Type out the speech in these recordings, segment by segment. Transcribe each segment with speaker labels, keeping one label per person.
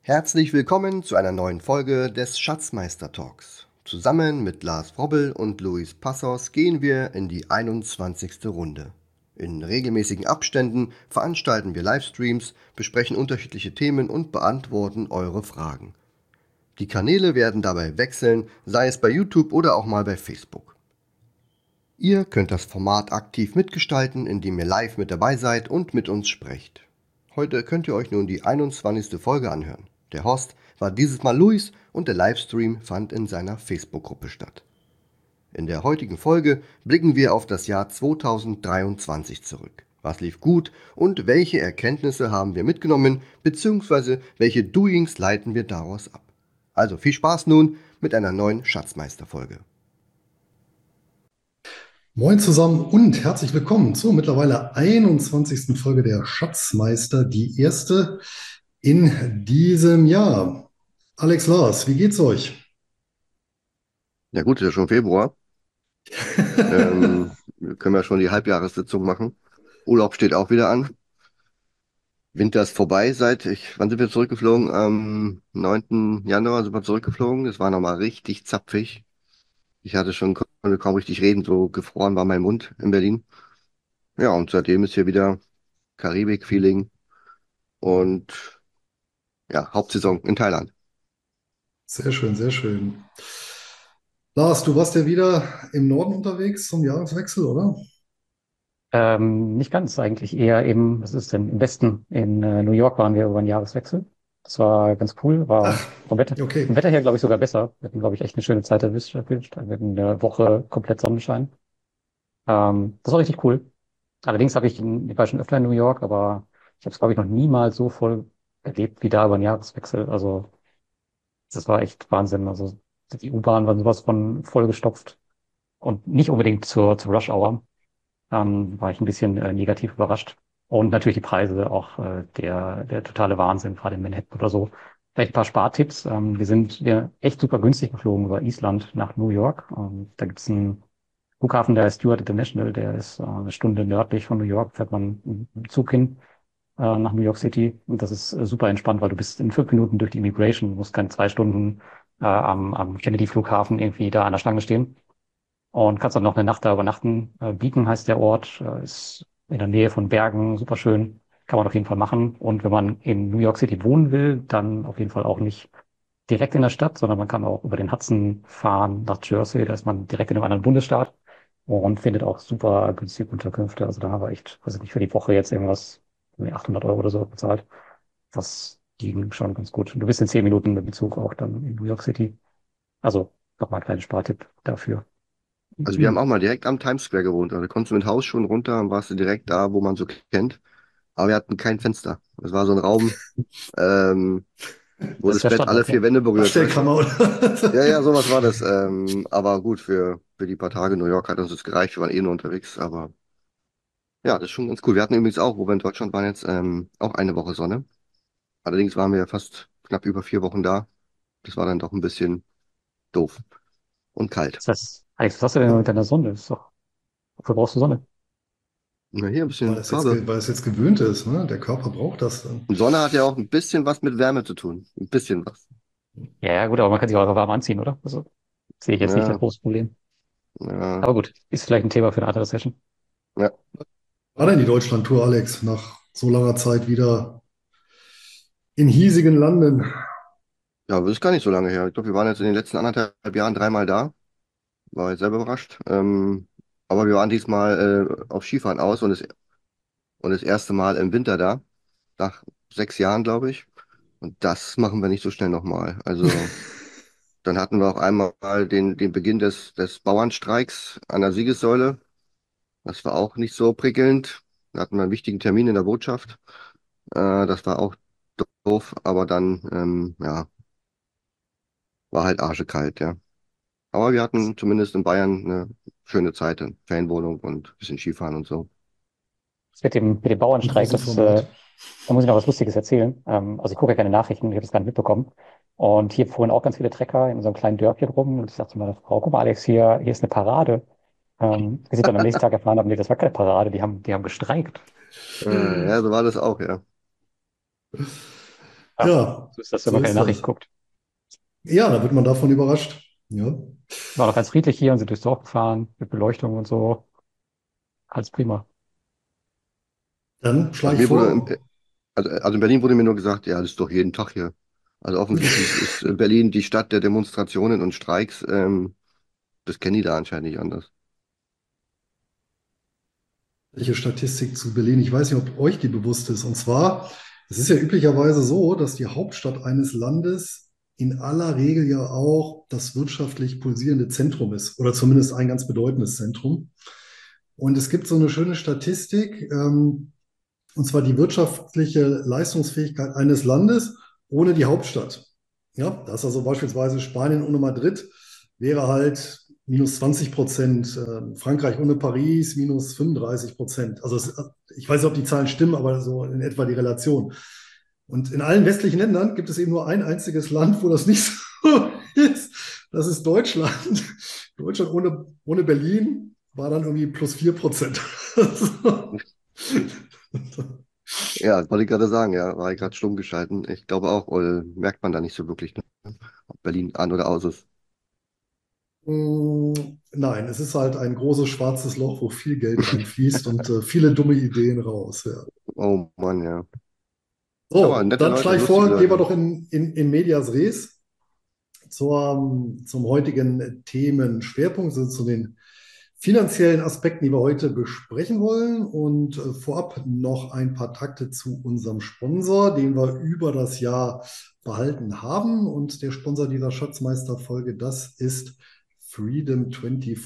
Speaker 1: Herzlich willkommen zu einer neuen Folge des Schatzmeister Talks. Zusammen mit Lars Frobbel und Luis Passos gehen wir in die 21. Runde. In regelmäßigen Abständen veranstalten wir Livestreams, besprechen unterschiedliche Themen und beantworten eure Fragen. Die Kanäle werden dabei wechseln, sei es bei YouTube oder auch mal bei Facebook. Ihr könnt das Format aktiv mitgestalten, indem ihr live mit dabei seid und mit uns sprecht. Heute könnt ihr euch nun die 21. Folge anhören. Der Host war dieses Mal Luis und der Livestream fand in seiner Facebook-Gruppe statt. In der heutigen Folge blicken wir auf das Jahr 2023 zurück. Was lief gut und welche Erkenntnisse haben wir mitgenommen, beziehungsweise welche Doings leiten wir daraus ab. Also viel Spaß nun mit einer neuen Schatzmeister-Folge.
Speaker 2: Moin zusammen und herzlich willkommen zur mittlerweile 21. Folge der Schatzmeister, die erste in diesem Jahr. Alex, Lars, wie geht's euch?
Speaker 1: Ja gut, ist ja schon Februar. Wir können ja schon die Halbjahressitzung machen. Urlaub steht auch wieder an. Winter ist vorbei wann sind wir zurückgeflogen? Am 9. Januar sind wir zurückgeflogen. Es war nochmal richtig zapfig. Ich hatte schon, konnte kaum richtig reden, so gefroren war mein Mund in Berlin. Ja, und seitdem ist hier wieder Karibik-Feeling und ja, Hauptsaison in Thailand.
Speaker 2: Sehr schön, sehr schön. Lars, du warst ja wieder im Norden unterwegs zum Jahreswechsel, oder?
Speaker 3: Nicht ganz eigentlich, eher eben, was ist denn, im Westen, in New York waren wir über den Jahreswechsel. Das war ganz cool, war
Speaker 2: Ach,
Speaker 3: vom
Speaker 2: okay.
Speaker 3: Wetter her, glaube ich, sogar besser. Wir hatten, glaube ich, echt eine schöne Zeit erwischt. Wir hatten eine Woche komplett Sonnenschein. Das war richtig cool. Allerdings ich war schon öfter in New York, aber ich habe es, glaube ich, noch niemals so voll erlebt wie da über den Jahreswechsel. Also, das war echt Wahnsinn. Also, die U-Bahn war sowas von vollgestopft und nicht unbedingt zur Rush Hour. War ich ein bisschen negativ überrascht. Und natürlich die Preise, auch der totale Wahnsinn, gerade in Manhattan oder so. Vielleicht ein paar Spartipps. Wir sind ja echt super günstig geflogen über Island nach New York. Da gibt's einen Flughafen, der heißt Stewart International, der ist eine Stunde nördlich von New York, fährt man mit dem Zug hin nach New York City. Und das ist super entspannt, weil du bist in 5 Minuten durch die Immigration, du musst keine 2 Stunden am Kennedy-Flughafen irgendwie da an der Schlange stehen und kannst dann noch eine Nacht da übernachten. Beacon heißt der Ort, ist in der Nähe von Bergen, super schön, kann man auf jeden Fall machen. Und wenn man in New York City wohnen will, dann auf jeden Fall auch nicht direkt in der Stadt, sondern man kann auch über den Hudson fahren nach Jersey, da ist man direkt in einem anderen Bundesstaat und findet auch super günstige Unterkünfte. Also da haben wir echt, weiß ich nicht, für die Woche jetzt irgendwas, 800 € oder so bezahlt. Das ging schon ganz gut. Und du bist in 10 Minuten mit dem Zug auch dann in New York City. Also nochmal ein kleiner Spartipp dafür.
Speaker 1: Also wir haben auch mal direkt am Times Square gewohnt. Also da konntest du mit Haus schon runter und warst du direkt da, wo man so kennt. Aber wir hatten kein Fenster. Es war so ein Raum, ähm, wo
Speaker 3: Das ist
Speaker 1: das
Speaker 3: der
Speaker 1: Bett alle
Speaker 3: Standard, ja.
Speaker 1: 4 Wände berührt, weißt du?
Speaker 2: Abstellkammer,
Speaker 1: Ja,
Speaker 2: oder?
Speaker 1: ja, sowas war das. Aber gut, für die paar Tage New York hat uns das gereicht. Wir waren eh nur unterwegs. Aber ja, das ist schon ganz cool. Wir hatten übrigens auch, wo wir in Deutschland waren jetzt, auch eine Woche Sonne. Allerdings waren wir ja fast knapp über 4 Wochen da. Das war dann doch ein bisschen doof und kalt.
Speaker 3: Das heißt, Alex, was hast du denn mit deiner Sonne? Wofür brauchst du Sonne?
Speaker 1: Na, hier ein bisschen Farbe.
Speaker 2: Weil es jetzt gewöhnt ist, ne? Der Körper braucht das dann.
Speaker 1: Und Sonne hat ja auch ein bisschen was mit Wärme zu tun. Ein bisschen was.
Speaker 3: Ja, ja, gut, aber man kann sich auch warm anziehen, oder? Also, sehe ich jetzt nicht das
Speaker 1: Ja,
Speaker 3: große Problem.
Speaker 1: ja,
Speaker 3: Aber gut, ist vielleicht ein Thema für eine andere Session.
Speaker 1: ja.
Speaker 2: War denn die Deutschlandtour, Alex, nach so langer Zeit wieder in hiesigen Landen?
Speaker 1: Ja, aber das ist gar nicht so lange her. Ich glaube, wir waren jetzt in den letzten 1,5 Jahren dreimal da. War ich selber überrascht. Aber wir waren diesmal auf Skifahren aus und das erste Mal im Winter da. Nach 6 Jahren, glaube ich. Und das machen wir nicht so schnell nochmal. Also, dann hatten wir auch einmal den Beginn des Bauernstreiks an der Siegessäule. Das war auch nicht so prickelnd. Da hatten wir einen wichtigen Termin in der Botschaft. Das war auch doof, aber dann, ja, war halt arschekalt, ja. Aber wir hatten zumindest in Bayern eine schöne Zeit, in Ferienwohnung und ein bisschen Skifahren und so.
Speaker 3: Das mit dem Bauernstreik,
Speaker 2: Musikformat.
Speaker 3: da muss ich noch was Lustiges erzählen. Also ich gucke ja keine Nachrichten, ich habe das gar nicht mitbekommen. Und hier fuhren auch ganz viele Trecker in so einem kleinen Dörfchen rum. Und ich sagte zu meiner Frau, guck mal, Alex, hier ist eine Parade. Wir sind dann am nächsten Tag erfahren haben, nee, das war keine Parade, die haben gestreikt.
Speaker 1: Ja, so war das auch, ja.
Speaker 3: Ja,
Speaker 2: Ja,
Speaker 3: so ist das, wenn
Speaker 2: so
Speaker 3: man keine
Speaker 2: ist
Speaker 3: Nachrichten
Speaker 2: das.
Speaker 3: guckt.
Speaker 2: Ja, da wird man davon überrascht. Ja,
Speaker 3: War doch ganz friedlich hier und sind durchs Dorf gefahren, mit Beleuchtung und so. Alles prima.
Speaker 2: dann schlage
Speaker 1: Also
Speaker 2: ich
Speaker 1: mir wurde,
Speaker 2: vor.
Speaker 1: also in Berlin wurde mir nur gesagt, ja, das ist doch jeden Tag hier. Also offensichtlich ist Berlin die Stadt der Demonstrationen und Streiks. Das kennen die da anscheinend nicht anders.
Speaker 2: Welche Statistik zu Berlin? Ich weiß nicht, ob euch die bewusst ist. Und zwar, es ist ja üblicherweise so, dass die Hauptstadt eines Landes in aller Regel ja auch das wirtschaftlich pulsierende Zentrum ist oder zumindest ein ganz bedeutendes Zentrum. Und es gibt so eine schöne Statistik, und zwar die wirtschaftliche Leistungsfähigkeit eines Landes ohne die Hauptstadt. Ja, das ist also beispielsweise Spanien ohne Madrid wäre halt minus 20%, Frankreich ohne Paris minus 35%. Also ich weiß nicht, ob die Zahlen stimmen, aber so in etwa die Relation. Und in allen westlichen Ländern gibt es eben nur ein einziges Land, wo das nicht so ist. Das ist Deutschland. Deutschland ohne Berlin war dann irgendwie plus 4%.
Speaker 1: Ja, wollte ich gerade sagen, ja, war ich gerade stumm geschalten. Ich glaube auch, merkt man da nicht so wirklich, ne? Ob Berlin an oder aus ist.
Speaker 2: Mm, Nein, es ist halt ein großes schwarzes Loch, wo viel Geld reinfließt und viele dumme Ideen raus. Ja.
Speaker 1: Oh Mann, ja. Aber
Speaker 2: So,
Speaker 1: nette
Speaker 2: dann
Speaker 1: Leute,
Speaker 2: schlage ich
Speaker 1: lustige
Speaker 2: vor, gehen wir
Speaker 1: Leute.
Speaker 2: doch in Medias Res zum heutigen Themenschwerpunkt, also zu den finanziellen Aspekten, die wir heute besprechen wollen. Und vorab noch ein paar Takte zu unserem Sponsor, den wir über das Jahr behalten haben. Und der Sponsor dieser Schatzmeister-Folge, das ist Freedom24.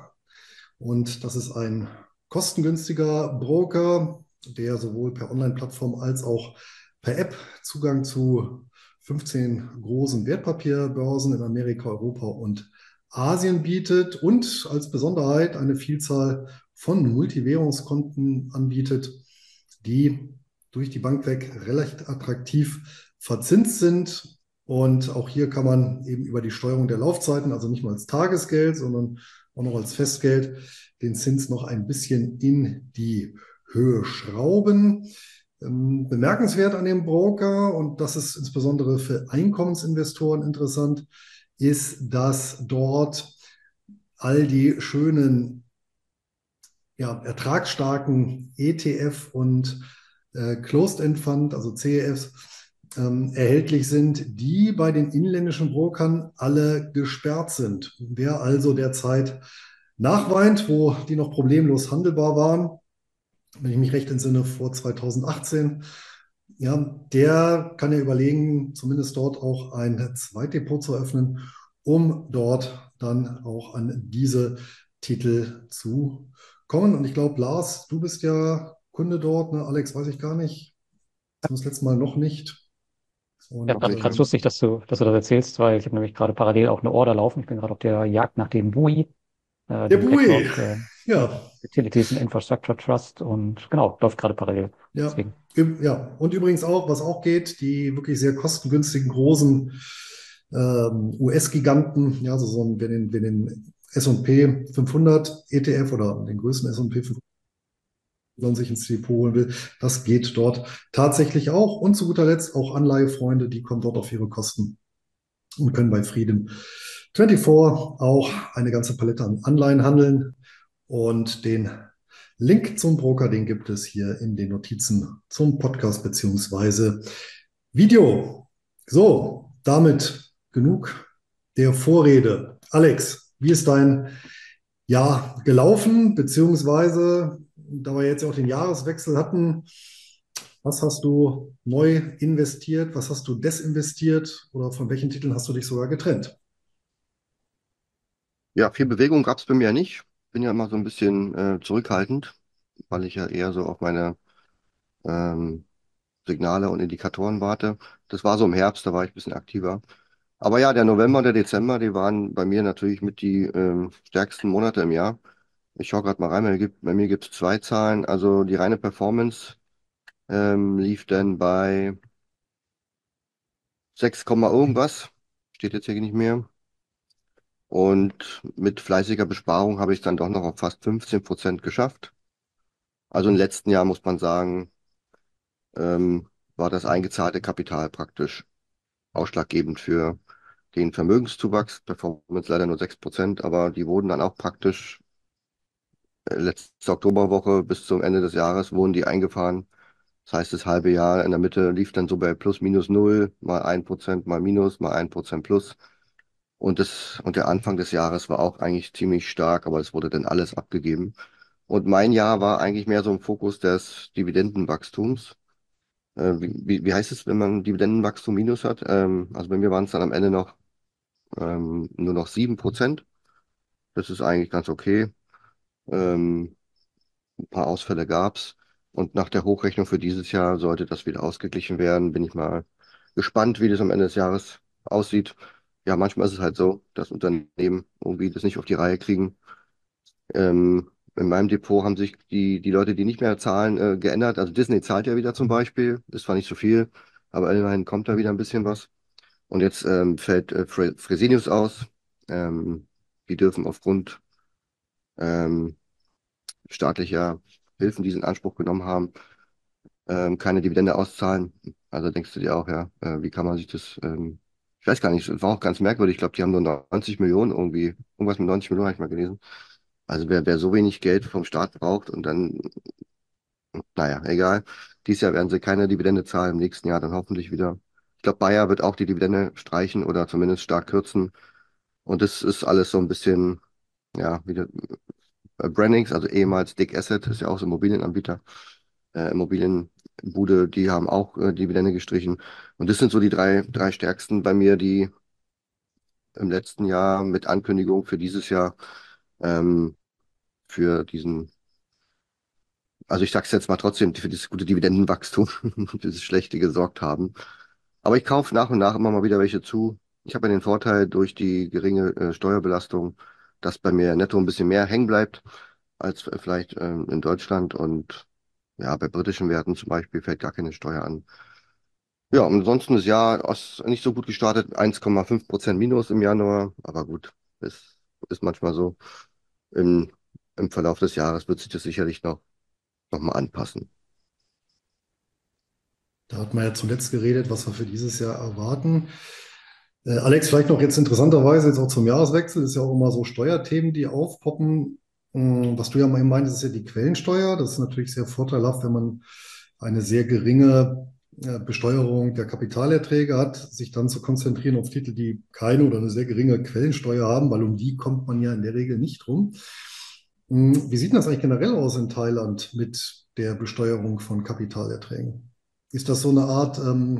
Speaker 2: Und das ist ein kostengünstiger Broker, der sowohl per Online-Plattform als auch per App Zugang zu 15 großen Wertpapierbörsen in Amerika, Europa und Asien bietet und als Besonderheit eine Vielzahl von Multivwährungskonten anbietet, die durch die Bank weg recht attraktiv verzinst sind. Und auch hier kann man eben über die Steuerung der Laufzeiten, also nicht nur als Tagesgeld, sondern auch noch als Festgeld, den Zins noch ein bisschen in die Höhe schrauben. Bemerkenswert an dem Broker, und das ist insbesondere für Einkommensinvestoren interessant, ist, dass dort all die schönen, ja, ertragsstarken ETF und Closed-End Fund, also CEFs, erhältlich sind, die bei den inländischen Brokern alle gesperrt sind. Wer also derzeit nachweint, wo die noch problemlos handelbar waren, wenn ich mich recht entsinne, vor 2018, ja, der kann ja überlegen, zumindest dort auch ein Zweitdepot zu öffnen, um dort dann auch an diese Titel zu kommen. Und ich glaube, Lars, du bist ja Kunde dort, ne? Alex, weiß ich gar nicht. Das letzte Mal noch nicht.
Speaker 3: Ja,
Speaker 1: Noch
Speaker 2: Und
Speaker 1: nicht,
Speaker 3: ganz
Speaker 1: ja.
Speaker 3: lustig, dass du das erzählst, weil ich habe nämlich gerade parallel auch eine Order laufen. Ich bin gerade auf der Jagd nach dem BUI,
Speaker 2: der
Speaker 3: dem
Speaker 2: Bui,
Speaker 3: BlackRock
Speaker 2: ja,
Speaker 3: Utilities and Infrastructure Trust und genau, läuft gerade parallel.
Speaker 2: ja,
Speaker 3: Deswegen.
Speaker 2: ja. Und übrigens auch, was auch geht, die wirklich sehr kostengünstigen großen US-Giganten, ja, also wer den S&P 500 ETF oder den größten S&P 500 sich ins Depot holen will, das geht dort tatsächlich auch. Und zu guter Letzt auch Anleihefreunde, die kommen dort auf ihre Kosten und können bei Freedom 24 auch eine ganze Palette an Anleihen handeln. Und den Link zum Broker, den gibt es hier in den Notizen zum Podcast beziehungsweise Video. So, damit genug der Vorrede. Alex, wie ist dein Jahr gelaufen? Beziehungsweise, da wir jetzt ja auch den Jahreswechsel hatten, was hast du neu investiert? Was hast du desinvestiert? Oder von welchen Titeln hast du dich sogar getrennt?
Speaker 1: Ja, viel Bewegung gab es bei mir ja nicht. Bin ja immer so ein bisschen zurückhaltend, weil ich ja eher so auf meine ähm, Signale und Indikatoren warte. Das war so im Herbst, da war ich ein bisschen aktiver. Aber ja, der November und der Dezember, die waren bei mir natürlich mit die stärksten Monate im Jahr. Ich schaue gerade mal rein, bei mir gibt es zwei Zahlen. Also die reine Performance lief dann bei 6, irgendwas. Steht jetzt hier nicht mehr. Und mit fleißiger Besparung habe ich dann doch noch auf fast 15% geschafft. Also im letzten Jahr muss man sagen, ähm, war das eingezahlte Kapital praktisch ausschlaggebend für den Vermögenszuwachs. Performance leider nur 6%, aber die wurden dann auch praktisch letzte Oktoberwoche bis zum Ende des Jahres wurden die eingefahren. Das heißt, das halbe Jahr in der Mitte lief dann so bei plus minus null, mal 1%, mal minus, mal 1% plus. Und der Anfang des Jahres war auch eigentlich ziemlich stark, aber es wurde dann alles abgegeben. Und mein Jahr war eigentlich mehr so im Fokus des Dividendenwachstums. Wie heißt es, wenn man Dividendenwachstum minus hat? Also bei mir waren es dann am Ende noch nur noch 7%. Das ist eigentlich ganz okay. Ähm, ein paar Ausfälle gab's. Und nach der Hochrechnung für dieses Jahr sollte das wieder ausgeglichen werden. Bin ich mal gespannt, wie das am Ende des Jahres aussieht. Ja, manchmal ist es halt so, dass Unternehmen irgendwie das nicht auf die Reihe kriegen. In meinem Depot haben sich die Leute, die nicht mehr zahlen, geändert. Also Disney zahlt ja wieder zum Beispiel. Ist zwar nicht so viel, aber immerhin kommt da wieder ein bisschen was. Und jetzt fällt Fresenius aus. Ähm, die dürfen aufgrund ähm, staatlicher Hilfen, die sie in Anspruch genommen haben, keine Dividende auszahlen. Also denkst du dir auch, ja, wie kann man sich das, ich weiß gar nicht, es war auch ganz merkwürdig. Ich glaube, die haben nur 90 Millionen irgendwie, irgendwas mit 90 Millionen habe ich mal gelesen. Also wer so wenig Geld vom Staat braucht und dann, naja, egal. Dieses Jahr werden sie keine Dividende zahlen, im nächsten Jahr dann hoffentlich wieder. Ich glaube, Bayer wird auch die Dividende streichen oder zumindest stark kürzen. Und das ist alles so ein bisschen, ja, wieder Brandings, also ehemals Dick Asset, ist ja auch so ein Immobilienanbieter, Immobilienbude, die haben auch Dividende gestrichen. Und das sind so die drei stärksten bei mir, die im letzten Jahr mit Ankündigung für dieses Jahr ähm, für diesen, also ich sag's jetzt mal trotzdem, für dieses gute Dividendenwachstum, für dieses schlechte gesorgt haben. Aber ich kaufe nach und nach immer mal wieder welche zu. Ich habe ja den Vorteil durch die geringe Steuerbelastung, dass bei mir netto ein bisschen mehr hängen bleibt als vielleicht in Deutschland. Und ja, bei britischen Werten zum Beispiel fällt gar keine Steuer an. Ja, und ansonsten ist nicht so gut gestartet, 1,5% Minus im Januar. Aber gut, ist manchmal so. Im, Im Verlauf des Jahres wird sich das sicherlich noch mal anpassen.
Speaker 2: Da hat man ja zuletzt geredet, was wir für dieses Jahr erwarten. Alex, vielleicht noch jetzt interessanterweise jetzt auch zum Jahreswechsel, ist ja auch immer so Steuerthemen, die aufpoppen. Was du ja mal meintest, ist ja die Quellensteuer. Das ist natürlich sehr vorteilhaft, wenn man eine sehr geringe Besteuerung der Kapitalerträge hat, sich dann zu konzentrieren auf Titel, die keine oder eine sehr geringe Quellensteuer haben, weil um die kommt man ja in der Regel nicht rum. Wie sieht denn das eigentlich generell aus in Thailand mit der Besteuerung von Kapitalerträgen? Ist das so eine Art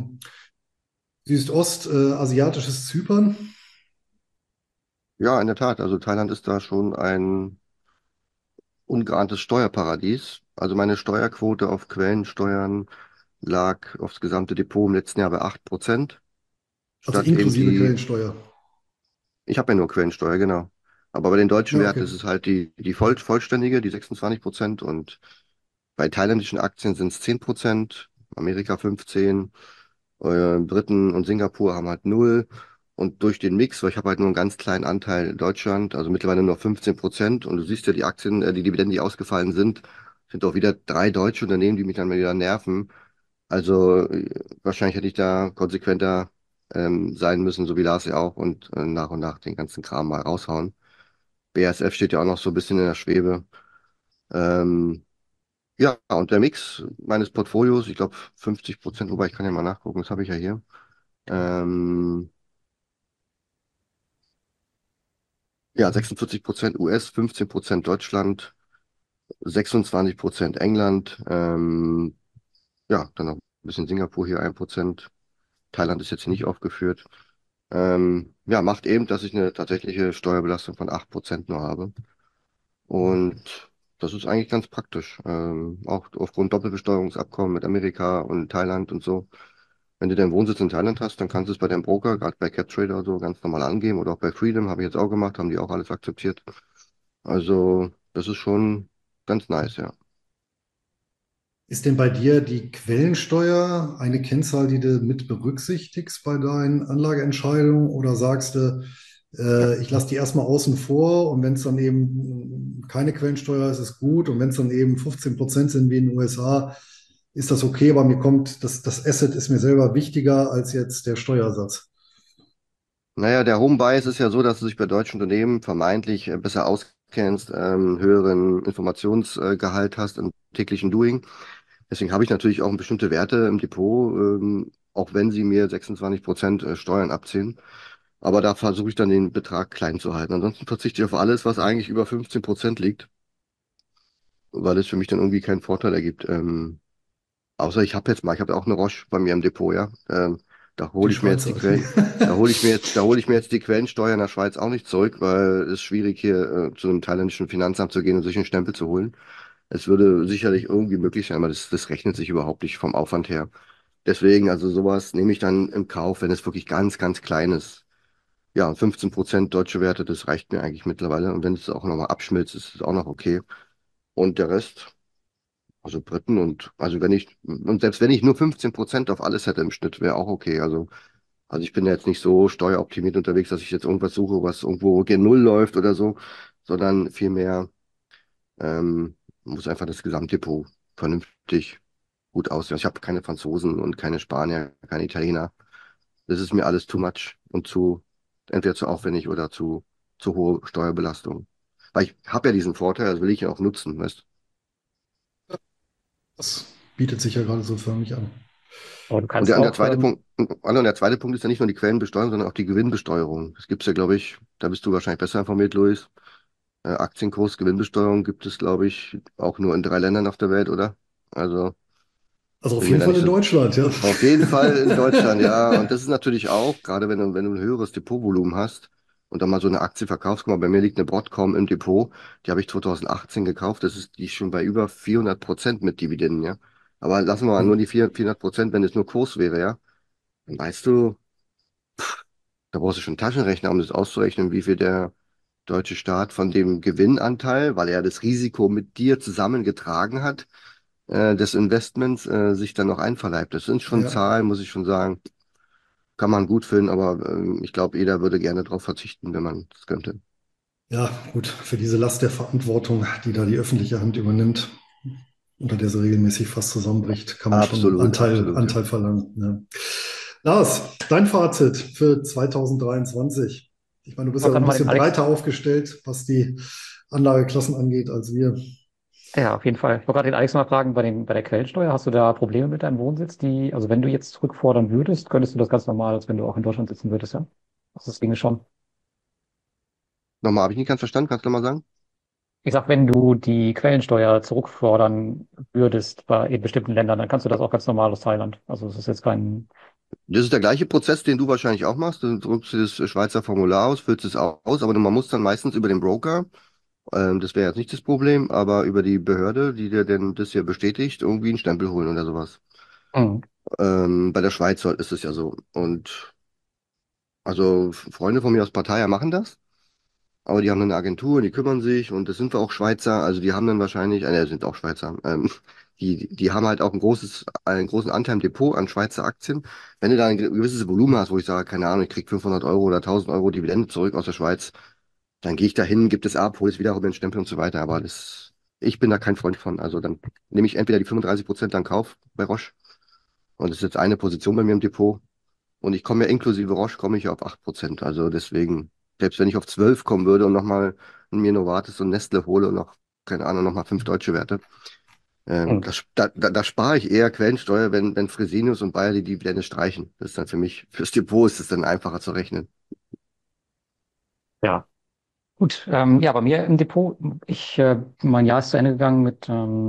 Speaker 2: Südost-asiatisches Zypern?
Speaker 1: Ja, in der Tat. Also Thailand ist da schon ein ungeahntes Steuerparadies. Also meine Steuerquote auf Quellensteuern lag aufs gesamte Depot im letzten Jahr bei 8%,
Speaker 2: Also
Speaker 1: statt eben
Speaker 2: inklusive
Speaker 1: die,
Speaker 2: Quellensteuer.
Speaker 1: ich habe ja nur Quellensteuer, genau. Aber bei den deutschen
Speaker 2: Ja,
Speaker 1: Werten
Speaker 2: okay.
Speaker 1: ist es halt die vollständige, die 26%. Und bei thailändischen Aktien sind es 10%, Amerika 15%, Briten und Singapur haben halt null. Und durch den Mix, weil ich habe halt nur einen ganz kleinen Anteil in Deutschland, also mittlerweile nur 15%. Und du siehst ja die Aktien, die Dividenden, die ausgefallen sind auch wieder drei deutsche Unternehmen, die mich dann mal wieder nerven. Also wahrscheinlich hätte ich da konsequenter sein müssen, so wie Lars ja auch, und nach den ganzen Kram mal raushauen. BASF steht ja auch noch so ein bisschen in der Schwebe. Ähm, ja, und der Mix meines Portfolios, ich glaube 50%, wobei ich kann ja mal nachgucken, das habe ich ja hier. Ähm, ja, 46% US, 15% Deutschland, 26% England, ja, dann noch ein bisschen Singapur hier 1%. Thailand ist jetzt hier nicht aufgeführt. Ja, macht eben, dass ich eine tatsächliche Steuerbelastung von 8% nur habe. Und das ist eigentlich ganz praktisch. Auch aufgrund Doppelbesteuerungsabkommen mit Amerika und Thailand und so. Wenn du deinen Wohnsitz in Thailand hast, dann kannst du es bei deinem Broker, gerade bei CapTrader oder so, ganz normal angeben. Oder auch bei Freedom, habe ich jetzt auch gemacht, haben die auch alles akzeptiert. Also, das ist schon ganz nice, ja.
Speaker 2: Ist denn bei dir die Quellensteuer eine Kennzahl, die du mit berücksichtigst bei deinen Anlageentscheidungen? Oder sagst du, ich lasse die erstmal außen vor und wenn es dann eben keine Quellensteuer ist, ist gut. Und wenn es dann eben 15% sind wie in den USA, ist das okay, aber mir kommt, das Asset ist mir selber wichtiger als jetzt der Steuersatz.
Speaker 1: Naja, der Home Bias ist ja so, dass du dich bei deutschen Unternehmen vermeintlich besser auskennst, höheren Informationsgehalt hast im täglichen Doing. Deswegen habe ich natürlich auch bestimmte Werte im Depot, auch wenn sie mir 26% Steuern abziehen. Aber da versuche ich dann den Betrag klein zu halten. Ansonsten verzichte ich auf alles, was eigentlich über 15% liegt, weil es für mich dann irgendwie keinen Vorteil ergibt. Außer ich habe ja auch eine Roche bei mir im Depot, ja. Da
Speaker 2: Die
Speaker 1: hole ich mir jetzt die
Speaker 2: Schweizer.
Speaker 1: Quellen, da hole ich mir jetzt die Quellensteuer in der Schweiz auch nicht zurück, weil es ist schwierig hier zu einem thailändischen Finanzamt zu gehen und sich einen Stempel zu holen. Es würde sicherlich irgendwie möglich sein, aber das rechnet sich überhaupt nicht vom Aufwand her. Deswegen, also sowas nehme ich dann im Kauf, wenn es wirklich ganz, ganz klein ist. Ja, 15% deutsche Werte, das reicht mir eigentlich mittlerweile. Und wenn es auch nochmal abschmilzt, ist es auch noch okay. Und der Rest. Also Briten also und selbst wenn ich nur 15% auf alles hätte im Schnitt, wäre auch okay. Also ich bin ja jetzt nicht so steueroptimiert unterwegs, dass ich jetzt irgendwas suche, was irgendwo gen Null läuft oder so, sondern vielmehr muss einfach das Gesamtdepot vernünftig gut aussehen. Ich habe keine Franzosen und keine Spanier, keine Italiener. Das ist mir alles too much und entweder zu aufwendig oder zu hohe Steuerbelastung. Weil ich habe ja diesen Vorteil, das will ich ja auch nutzen, weißt.
Speaker 2: Das bietet sich ja gerade so für mich an.
Speaker 3: Aber du
Speaker 1: Und
Speaker 3: kannst auch,
Speaker 1: der zweite Punkt ist ja nicht nur die Quellenbesteuerung, sondern auch die Gewinnbesteuerung. Das gibt's ja, glaube ich, da bist du wahrscheinlich besser informiert, Luis. Aktienkurs, Gewinnbesteuerung gibt es, glaube ich, auch nur in 3 Ländern auf der Welt, oder? Also
Speaker 2: Also auf
Speaker 1: bin mir
Speaker 2: jeden
Speaker 1: da
Speaker 2: Fall
Speaker 1: nicht
Speaker 2: in
Speaker 1: so.
Speaker 2: Deutschland, ja.
Speaker 1: Auf jeden Fall in Deutschland, ja. Und das ist natürlich auch, gerade wenn du ein höheres Depotvolumen hast und dann mal so eine Aktie verkaufst. Guck mal, bei mir liegt eine Broadcom im Depot, die habe ich 2018 gekauft. Die ist schon bei über 400% mit Dividenden, ja. Aber lassen wir mal nur die 400%, wenn es nur Kurs wäre, ja. Dann weißt du, da brauchst du schon einen Taschenrechner, um das auszurechnen, wie viel der deutsche Staat von dem Gewinnanteil, weil er das Risiko mit dir zusammen getragen hat, des Investments, sich dann noch einverleibt. Das sind schon
Speaker 2: Ja,
Speaker 1: Zahlen, muss ich schon sagen, kann man gut finden, aber ich glaube, jeder würde gerne darauf verzichten, wenn man es könnte.
Speaker 2: ja, gut, für diese Last der Verantwortung, die da die öffentliche Hand übernimmt, unter der sie regelmäßig fast zusammenbricht, kann man schon
Speaker 1: Absolut, absolut, ja.
Speaker 2: Anteil verlangen. Ja. Lars, dein Fazit für 2023. Ich meine, du
Speaker 3: ich
Speaker 2: bist ja
Speaker 3: wollte
Speaker 2: ein
Speaker 3: gerade mal den
Speaker 2: bisschen
Speaker 3: Alex,
Speaker 2: breiter aufgestellt, was die Anlageklassen angeht, als wir.
Speaker 3: ja, auf jeden Fall. Ich wollte gerade den Alex mal fragen, bei der Quellensteuer, hast du da Probleme mit deinem Wohnsitz? Also wenn du jetzt zurückfordern würdest, könntest du das ganz normal, als wenn du auch in Deutschland sitzen würdest, ja? Das ginge schon.
Speaker 1: Nochmal, habe ich nicht ganz verstanden, kannst du nochmal sagen?
Speaker 3: Ich sag, wenn du die Quellensteuer zurückfordern würdest in bestimmten Ländern, dann kannst du das auch ganz normal aus Thailand. Also es ist jetzt kein,
Speaker 1: Das ist der gleiche Prozess, den du wahrscheinlich auch machst. Du drückst das Schweizer Formular aus, füllst es aus, aber man muss dann meistens über den Broker. Das wäre jetzt nicht das Problem, aber über die Behörde, die dir denn das hier bestätigt, irgendwie einen Stempel holen oder sowas.
Speaker 3: hm,
Speaker 1: Bei der Schweiz ist es ja so. Und also Freunde von mir aus Partei machen das, aber die haben dann eine Agentur, die kümmern sich und das sind wir auch Schweizer, also die haben dann wahrscheinlich, sind auch Schweizer, die haben halt auch einen großen Anteil im Depot an Schweizer Aktien. Wenn du da ein gewisses Volumen hast, wo ich sage, keine Ahnung, ich krieg 500 Euro oder 1000 € Dividende zurück aus der Schweiz, dann gehe ich da hin, gebe das ab, hole es wieder rüber in den Stempel und so weiter. Ich bin da kein Freund von. Also dann nehme ich entweder die 35% dann Kauf bei Roche und das ist jetzt eine Position bei mir im Depot und ich komme ja inklusive Roche, komme ich ja auf 8%. Also deswegen, selbst wenn ich auf 12 kommen würde und nochmal mir Novartis und Nestle hole und noch, keine Ahnung, nochmal 5 deutsche Werte,
Speaker 3: hm,
Speaker 1: da spare ich eher Quellensteuer, wenn Fresenius und Bayer die Dividende streichen. Das ist dann für mich, fürs Depot ist es dann einfacher zu rechnen.
Speaker 3: ja. Gut, ja, bei mir im Depot, mein Jahr ist zu Ende gegangen mit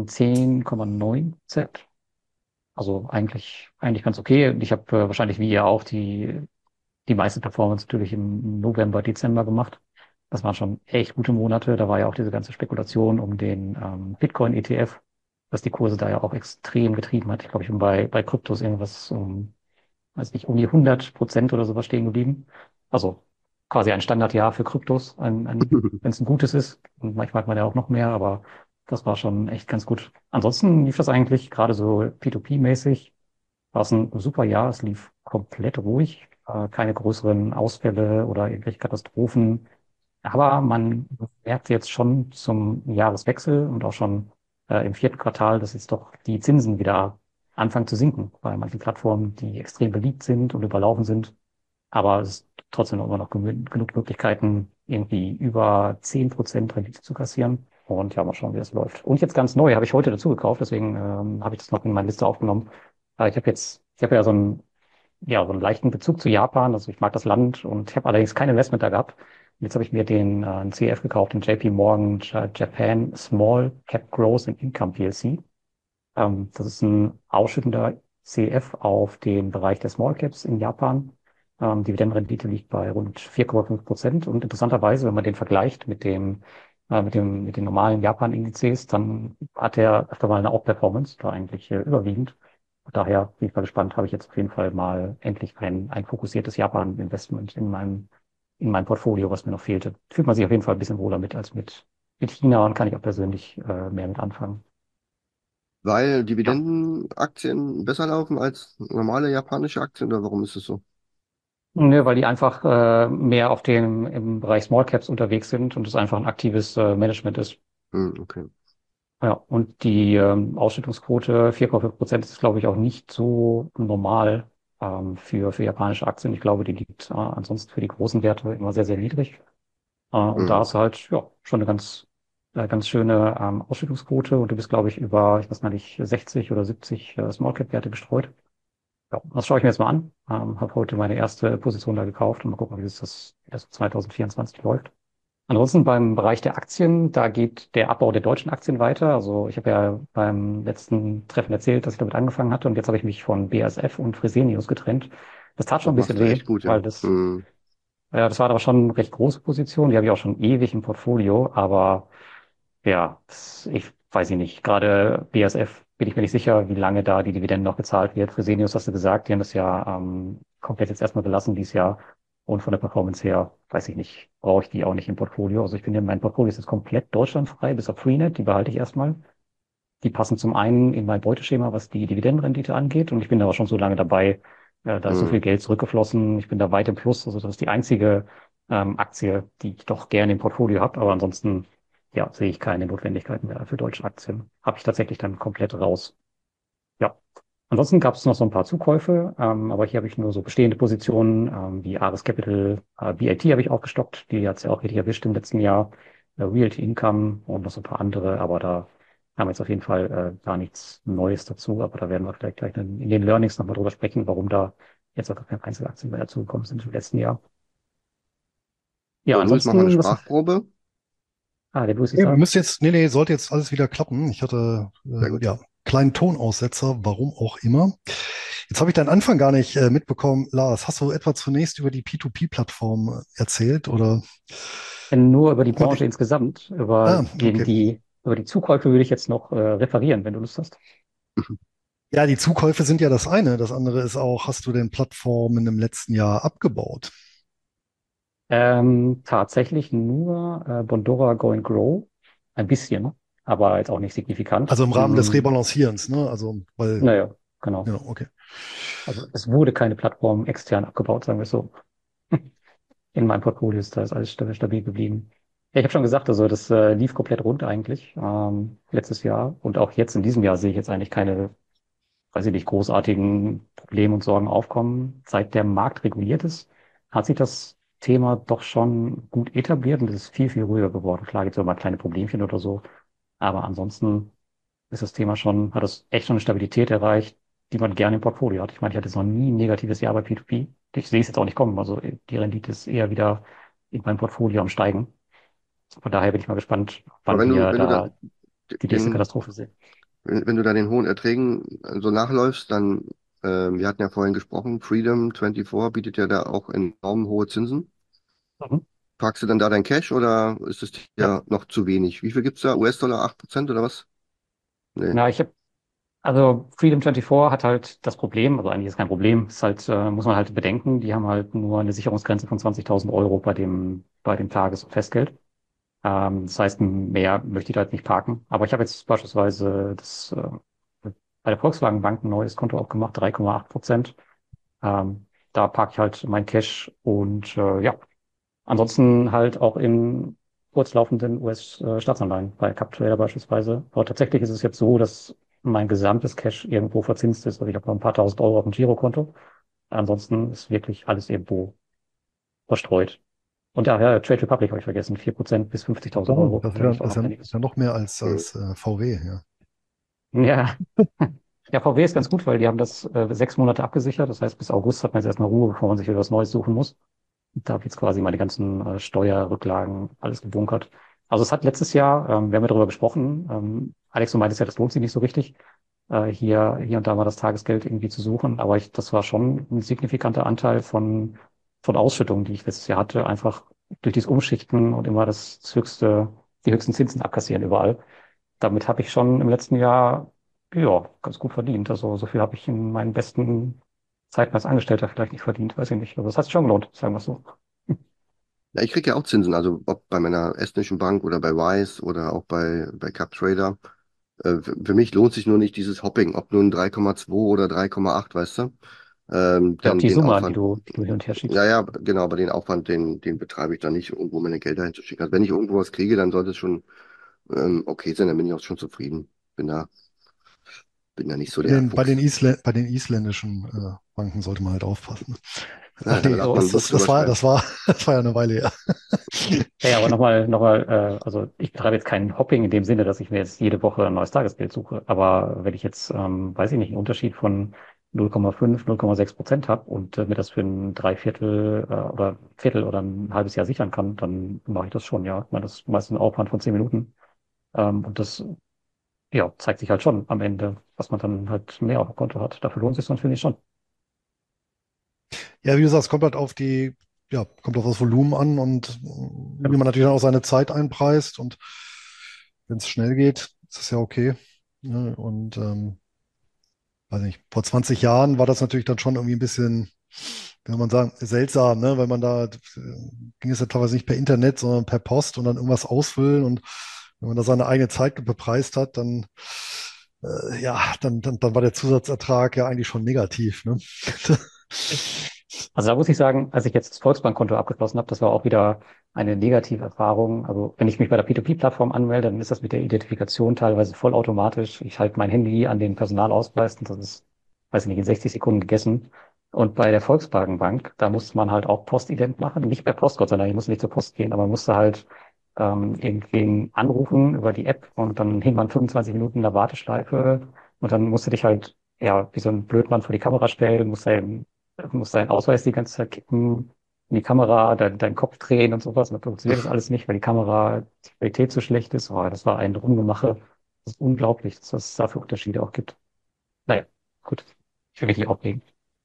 Speaker 3: 10,9%. Also eigentlich ganz okay. Und ich habe wahrscheinlich wie ihr auch die meiste Performance natürlich im November, Dezember gemacht. Das waren schon echt gute Monate. Da war ja auch diese ganze Spekulation um den Bitcoin-ETF, was die Kurse da ja auch extrem getrieben hat. Ich glaube, ich bin bei Kryptos irgendwas weiß nicht, um die 100% oder sowas stehen geblieben. Also quasi ein Standardjahr für Kryptos, wenn es ein gutes ist. Und manchmal hat man ja auch noch mehr, aber das war schon echt ganz gut. Ansonsten lief das eigentlich gerade so P2P-mäßig. War es ein super Jahr. Es lief komplett ruhig. Keine größeren Ausfälle oder irgendwelche Katastrophen. Aber man merkt jetzt schon zum Jahreswechsel und auch schon im vierten Quartal, dass jetzt doch die Zinsen wieder anfangen zu sinken bei manchen Plattformen, die extrem beliebt sind und überlaufen sind. Aber es ist trotzdem noch immer noch genug Möglichkeiten, irgendwie über 10% Rendite zu kassieren. Und ja, mal schauen, wie das läuft. Und jetzt ganz neu, habe ich heute dazu gekauft, deswegen habe ich das noch in meine Liste aufgenommen. Ich habe ja so einen leichten Bezug zu Japan. Also ich mag das Land und ich habe allerdings kein Investment da gehabt. Und jetzt habe ich mir einen CF gekauft, den JP Morgan Japan Small Cap Growth and Income PLC. Das ist ein ausschüttender CF auf den Bereich der Small Caps in Japan. Dividendenrendite liegt bei rund 4,5%. Und interessanterweise, wenn man den vergleicht mit den normalen Japan-Indizes, dann hat er öfter mal eine Outperformance, da eigentlich überwiegend. Daher bin ich mal gespannt, habe ich jetzt auf jeden Fall mal endlich ein fokussiertes Japan-Investment in meinem Portfolio, was mir noch fehlte. Fühlt man sich auf jeden Fall ein bisschen wohler mit als mit China und kann ich auch persönlich mehr mit anfangen.
Speaker 1: Weil
Speaker 3: Ja.
Speaker 1: Dividendenaktien besser laufen als normale japanische Aktien oder warum ist es so?
Speaker 3: Ne, weil die einfach mehr im Bereich Small Caps unterwegs sind und es einfach ein aktives Management ist.
Speaker 1: Hm, okay.
Speaker 3: Ja, und die Ausschüttungsquote 4,5% ist, glaube ich, auch nicht so normal für japanische Aktien. Ich glaube, die liegt ansonsten für die großen Werte immer sehr, sehr niedrig. Und da
Speaker 1: Hm.
Speaker 3: ist halt ja schon eine ganz schöne Ausschüttungsquote und du bist, glaube ich, über, ich weiß gar nicht, 60 oder 70 Small Cap Werte gestreut. Ja, das schaue ich mir jetzt mal an. Habe heute meine erste Position da gekauft und mal gucken, wie das 2024 läuft. Ansonsten beim Bereich der Aktien, da geht der Abbau der deutschen Aktien weiter. Also ich habe ja beim letzten Treffen erzählt, dass ich damit angefangen hatte und jetzt habe ich mich von BASF und Fresenius getrennt. Das tat schon
Speaker 1: Das
Speaker 3: ein bisschen
Speaker 1: machst du
Speaker 3: weh,
Speaker 1: echt gut, ja.
Speaker 3: weil ja, das war aber schon eine recht große Position. Die habe ich auch schon ewig im Portfolio, aber ja, ich weiß nicht. Gerade BASF bin ich mir nicht sicher, wie lange da die Dividende noch gezahlt wird. Fresenius hast du gesagt, die haben das ja komplett jetzt erstmal gelassen dieses Jahr. Und von der Performance her, weiß ich nicht, brauche ich die auch nicht im Portfolio. Also ich finde, mein Portfolio ist jetzt komplett deutschlandfrei, bis auf Freenet, die behalte ich erstmal. Die passen zum einen in mein Beuteschema, was die Dividendenrendite angeht. Und ich bin da auch schon so lange dabei, da ist so viel
Speaker 1: Hm.
Speaker 3: Geld zurückgeflossen. Ich bin da weit im Plus. Also das ist die einzige Aktie, die ich doch gerne im Portfolio habe. Aber ansonsten, ja, sehe ich keine Notwendigkeiten mehr für deutsche Aktien. Habe ich tatsächlich dann komplett raus. Ja. Ansonsten gab es noch so ein paar Zukäufe, aber hier habe ich nur so bestehende Positionen, wie Ares Capital, BAT habe ich aufgestockt, die hat es ja auch richtig erwischt im letzten Jahr, Realty Income und noch so ein paar andere, aber da haben wir jetzt auf jeden Fall gar nichts Neues dazu, aber da werden wir vielleicht gleich in den Learnings nochmal drüber sprechen, warum da jetzt auch gar keine Einzelaktien mehr dazugekommen sind im letzten Jahr. Ja,
Speaker 1: So, Luis, mach mal eine
Speaker 3: ansonsten,
Speaker 1: Sprachprobe.
Speaker 3: der Luis ist
Speaker 2: Nee,
Speaker 3: da.
Speaker 2: sollte jetzt alles wieder klappen. Ich hatte,
Speaker 1: Sehr gut.
Speaker 2: ja, kleinen Tonaussetzer, warum auch immer. Jetzt habe ich deinen Anfang gar nicht mitbekommen. Lars, hast du etwa zunächst über die P2P-Plattform erzählt oder?
Speaker 3: Nur über die
Speaker 2: Konnte
Speaker 3: Branche
Speaker 2: ich,
Speaker 3: insgesamt,
Speaker 2: okay.
Speaker 3: über die Zukäufe würde ich jetzt noch referieren, wenn du Lust hast.
Speaker 2: Ja, die Zukäufe sind ja das eine. Das andere ist auch, hast du den Plattformen im letzten Jahr abgebaut?
Speaker 3: Tatsächlich nur Bondora Go and Grow. Ein bisschen, aber jetzt auch nicht signifikant.
Speaker 2: Also im Rahmen des Rebalancierens, ne? Also, weil,
Speaker 3: Naja, genau.
Speaker 2: genau, okay.
Speaker 3: Also es wurde keine Plattform extern abgebaut, sagen wir es so. In meinem Portfolio ist das alles stabil geblieben. Ja, ich habe schon gesagt, also das lief komplett rund eigentlich letztes Jahr. Und auch jetzt in diesem Jahr sehe ich jetzt eigentlich keine, weiß ich nicht, großartigen Probleme und Sorgen aufkommen. Seit der Markt reguliert ist, hat sich das Thema doch schon gut etabliert und es ist viel, viel ruhiger geworden. Klar gibt es auch mal kleine Problemchen oder so, aber ansonsten ist das Thema schon, hat es echt schon eine Stabilität erreicht, die man gerne im Portfolio hat. Ich meine, ich hatte jetzt noch nie ein negatives Jahr bei P2P. Ich sehe es jetzt auch nicht kommen. Also die Rendite ist eher wieder in meinem Portfolio am Steigen. Von daher bin ich mal gespannt,
Speaker 1: Aber
Speaker 3: wann wir
Speaker 1: wenn du da
Speaker 3: da die nächste
Speaker 1: den,
Speaker 3: Katastrophe sehen.
Speaker 1: wenn du da den hohen Erträgen so nachläufst, dann, wir hatten ja vorhin gesprochen, Freedom 24 bietet ja da auch enorm hohe Zinsen.
Speaker 3: Mhm.
Speaker 1: Parkst du dann da dein Cash oder ist es
Speaker 3: Ja.
Speaker 1: ja noch zu wenig? Wie viel gibt's da? US-Dollar 8% oder was? Nee.
Speaker 3: Na, also Freedom 24 hat halt das Problem, also eigentlich ist kein Problem, ist halt, muss man halt bedenken, die haben halt nur eine Sicherungsgrenze von 20.000 Euro bei dem Tages- und Festgeld. Das heißt, mehr möchte ich da halt nicht parken. Aber ich habe jetzt beispielsweise bei der Volkswagen Bank ein neues Konto aufgemacht, 3,8%. Da parke ich halt mein Cash und ja, ansonsten halt auch in kurzlaufenden US-Staatsanleihen, bei CapTrader beispielsweise. Aber tatsächlich ist es jetzt so, dass mein gesamtes Cash irgendwo verzinst ist. Also ich habe noch ein paar tausend Euro auf dem Girokonto. Ansonsten ist wirklich alles irgendwo verstreut. Und ja, Trade Republic habe ich vergessen. 4% bis 50.000
Speaker 2: Oh,
Speaker 3: Euro.
Speaker 2: das ist
Speaker 3: Da
Speaker 2: ja,
Speaker 3: liegt auch
Speaker 2: das ist
Speaker 3: noch
Speaker 2: ja, ist
Speaker 3: einiges.
Speaker 2: ja noch mehr
Speaker 1: Hm.
Speaker 2: als VW, ja.
Speaker 3: Ja, ja, VW ist ganz gut, weil die haben das 6 Monate abgesichert. Das heißt, bis August hat man jetzt erstmal Ruhe, bevor man sich wieder was Neues suchen muss. Da habe ich jetzt quasi meine ganzen Steuerrücklagen, alles gebunkert. Also es hat letztes Jahr, wir haben ja darüber gesprochen, Alex, du meintest ja, das lohnt sich nicht so richtig, hier und da mal das Tagesgeld irgendwie zu suchen. Aber das war schon ein signifikanter Anteil von Ausschüttungen, die ich letztes Jahr hatte, einfach durch dieses Umschichten und immer die höchsten Zinsen abkassieren überall. Damit habe ich schon im letzten Jahr, ja, ganz gut verdient. Also so viel habe ich in meinen besten Zeiten als Angestellter vielleicht nicht verdient, weiß ich nicht. Also das hat sich schon gelohnt, sagen wir es so.
Speaker 1: Ja, ich kriege ja auch Zinsen, also ob bei meiner estnischen Bank oder bei Wise oder auch bei CapTrader. Für mich lohnt sich nur nicht dieses Hopping, ob nun 3,2 oder 3,8, weißt du?
Speaker 3: Ja, auch
Speaker 1: Den,
Speaker 3: die
Speaker 1: den
Speaker 3: Summe, an
Speaker 1: Aufwand,
Speaker 3: die du hin und her
Speaker 1: ja,
Speaker 3: schiebst.
Speaker 1: ja, genau, aber den Aufwand, den betreibe ich da nicht, irgendwo meine Gelder hinzuschicken. Also wenn ich irgendwo was kriege, dann sollte es schon okay sein, dann bin ich auch schon zufrieden. Bin da nicht so der Fuchs.
Speaker 2: Bei den isländischen Banken sollte man halt aufpassen.
Speaker 1: Ja,
Speaker 2: Ach
Speaker 1: da
Speaker 2: nee,
Speaker 1: darf man ein
Speaker 3: So,
Speaker 1: Buch drüber schreiben.
Speaker 2: das war ja eine Weile her.
Speaker 3: ja, aber also ich betreibe jetzt kein Hopping in dem Sinne, dass ich mir jetzt jede Woche ein neues Tagesgeld suche. Aber wenn ich jetzt, weiß ich nicht, einen Unterschied von 0,5, 0,6% habe und mir das für ein Dreiviertel oder Viertel oder ein halbes Jahr sichern kann, dann mache ich das schon, ja. Ich meine, das ist meist ein Aufwand von 10 Minuten. Und das, ja, zeigt sich halt schon am Ende, was man dann halt mehr auf dem Konto hat. Dafür lohnt es sich dann, finde ich schon.
Speaker 2: Ja, wie du sagst, kommt auf das Volumen an und wie man natürlich dann auch seine Zeit einpreist und wenn es schnell geht, ist das ja okay. Ne? Und weiß nicht, vor 20 Jahren war das natürlich dann schon irgendwie ein bisschen, wie soll man sagen, seltsam, ne? Weil man da ging es ja teilweise nicht per Internet, sondern per Post und dann irgendwas ausfüllen und wenn man da seine eigene Zeit bepreist hat, dann war der Zusatzertrag ja eigentlich schon negativ, ne?
Speaker 3: Also da muss ich sagen, als ich jetzt das Volksbankkonto abgeschlossen habe, das war auch wieder eine negative Erfahrung. Also wenn ich mich bei der P2P-Plattform anmelde, dann ist das mit der Identifikation teilweise vollautomatisch. Ich halte mein Handy an den Personalausweis und das ist, weiß ich nicht, in 60 Sekunden gegessen. Und bei der Volkswagen Bank, da musste man halt auch Postident machen. Nicht per Post, Gott sei Dank, ich musste nicht zur Post gehen, aber man musste halt irgendwen anrufen über die App und dann hing man 25 Minuten in der Warteschleife und dann musste dich halt, ja, wie so ein Blödmann vor die Kamera stellen, musst deinen Ausweis die ganze Zeit kippen, in die Kamera, deinen Kopf drehen und sowas. Und dann funktioniert das alles nicht, weil die Kamera, die Qualität so schlecht ist. Oh, das war ein Rumgemache. Das ist unglaublich, dass es da für Unterschiede auch gibt. Naja, gut. Ich will mich nicht aufregen.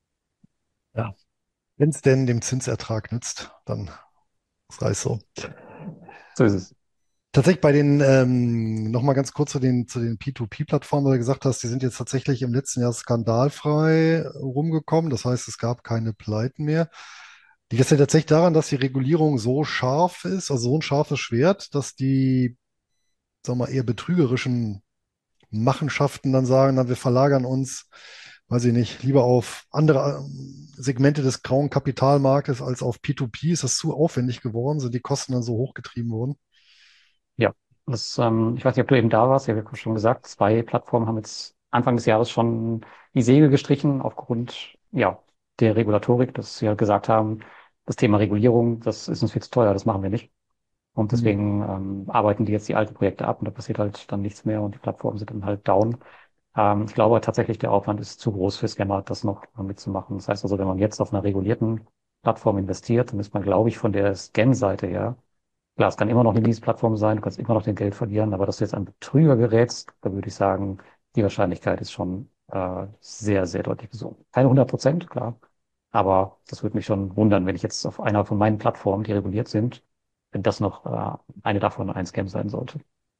Speaker 2: Ja. Wenn es denn dem Zinsertrag nützt, dann sei es so.
Speaker 3: So ist es.
Speaker 2: Tatsächlich nochmal ganz kurz zu den P2P-Plattformen, weil du gesagt hast, die sind jetzt tatsächlich im letzten Jahr skandalfrei rumgekommen. Das heißt, es gab keine Pleiten mehr. Liegt das denn tatsächlich daran, dass die Regulierung so scharf ist, also so ein scharfes Schwert, dass die, sagen wir mal, eher betrügerischen Machenschaften dann sagen, na, wir verlagern uns, weiß ich nicht, lieber auf andere Segmente des grauen Kapitalmarktes als auf P2P? Ist das zu aufwendig geworden? Sind die Kosten dann so hochgetrieben worden?
Speaker 3: Ja, ich weiß nicht, ob du eben da warst. Ja, wir haben schon gesagt, 2 Plattformen haben jetzt Anfang des Jahres schon die Segel gestrichen aufgrund, ja, der Regulatorik, dass sie halt gesagt haben, das Thema Regulierung, das ist uns viel zu teuer, das machen wir nicht. Und
Speaker 2: Hm.
Speaker 3: deswegen arbeiten die jetzt die alten Projekte ab und da passiert halt dann nichts mehr und die Plattformen sind dann halt down. Ich glaube tatsächlich, der Aufwand ist zu groß für Scammer, das noch mitzumachen. Das heißt also, wenn man jetzt auf einer regulierten Plattform investiert, dann ist man, glaube ich, von der Scam-Seite her, klar, es kann immer noch eine Miese-Plattform sein, du kannst immer noch dein Geld verlieren, aber dass du jetzt an Betrüger gerätst, da würde ich sagen, die Wahrscheinlichkeit ist schon sehr, sehr deutlich gesunken. Keine 100%, klar, aber das würde mich schon wundern, wenn ich jetzt auf einer von meinen Plattformen, die reguliert sind, wenn das noch eine davon ein Scam sein sollte.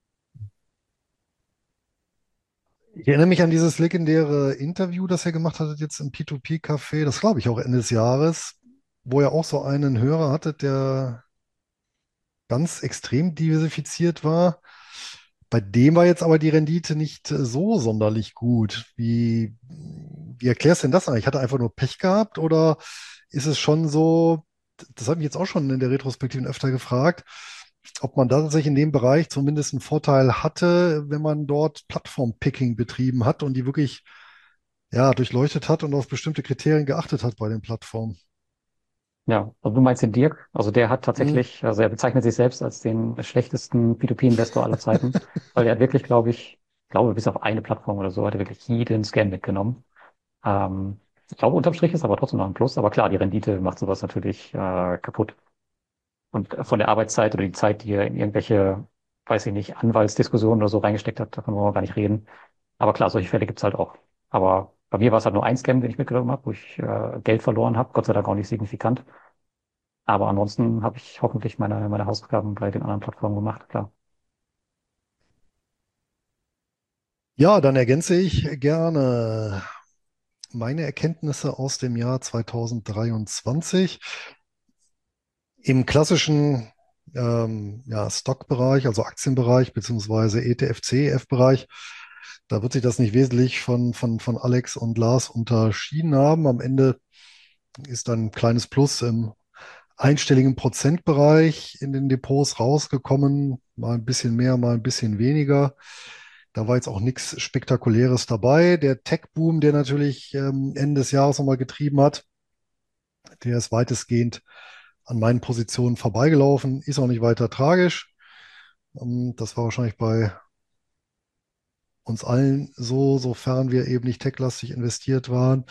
Speaker 2: Ich erinnere mich an dieses legendäre Interview, das ihr gemacht hattet jetzt im P2P-Café, das glaube ich auch Ende des Jahres, wo ihr auch so einen Hörer hattet, der ganz extrem diversifiziert war. Bei dem war jetzt aber die Rendite nicht so sonderlich gut. Wie erklärst du denn das eigentlich? Hat er einfach nur Pech gehabt oder ist es schon so, das habe ich jetzt auch schon in der Retrospektive öfter gefragt, ob man da tatsächlich in dem Bereich zumindest einen Vorteil hatte, wenn man dort Plattform-Picking betrieben hat und die wirklich ja, durchleuchtet hat und auf bestimmte Kriterien geachtet hat bei den Plattformen.
Speaker 3: Ja, also du meinst den Dirk? Also der hat
Speaker 2: Hm.
Speaker 3: tatsächlich, also er bezeichnet sich selbst als den schlechtesten P2P-Investor aller Zeiten, weil er hat wirklich, glaube bis auf eine Plattform oder so, hat er wirklich jeden Scam mitgenommen. Ich glaube, unterm Strich ist aber trotzdem noch ein Plus, aber klar, die Rendite macht sowas natürlich kaputt. Und von der Arbeitszeit oder die Zeit, die er in irgendwelche, weiß ich nicht, Anwaltsdiskussionen oder so reingesteckt hat, davon wollen wir gar nicht reden. Aber klar, solche Fälle gibt's halt auch. Aber bei mir war es halt nur ein Scam, den ich mitgenommen habe, wo ich Geld verloren habe, Gott sei Dank auch nicht signifikant. Aber ansonsten habe ich hoffentlich meine Hausaufgaben bei den anderen Plattformen gemacht, klar.
Speaker 2: Ja, dann ergänze ich gerne meine Erkenntnisse aus dem Jahr 2023. Im klassischen ja, Stockbereich, also Aktienbereich, beziehungsweise ETF, CEF-Bereich, da wird sich das nicht wesentlich von Alex und Lars unterschieden haben. Am Ende ist dann ein kleines Plus im einstelligen Prozentbereich in den Depots rausgekommen. Mal ein bisschen mehr, mal ein bisschen weniger. Da war jetzt auch nichts Spektakuläres dabei. Der Tech-Boom, der natürlich Ende des Jahres nochmal getrieben hat, der ist weitestgehend an meinen Positionen vorbeigelaufen. Ist auch nicht weiter tragisch. Das war wahrscheinlich bei uns allen so, sofern wir eben nicht techlastig investiert waren.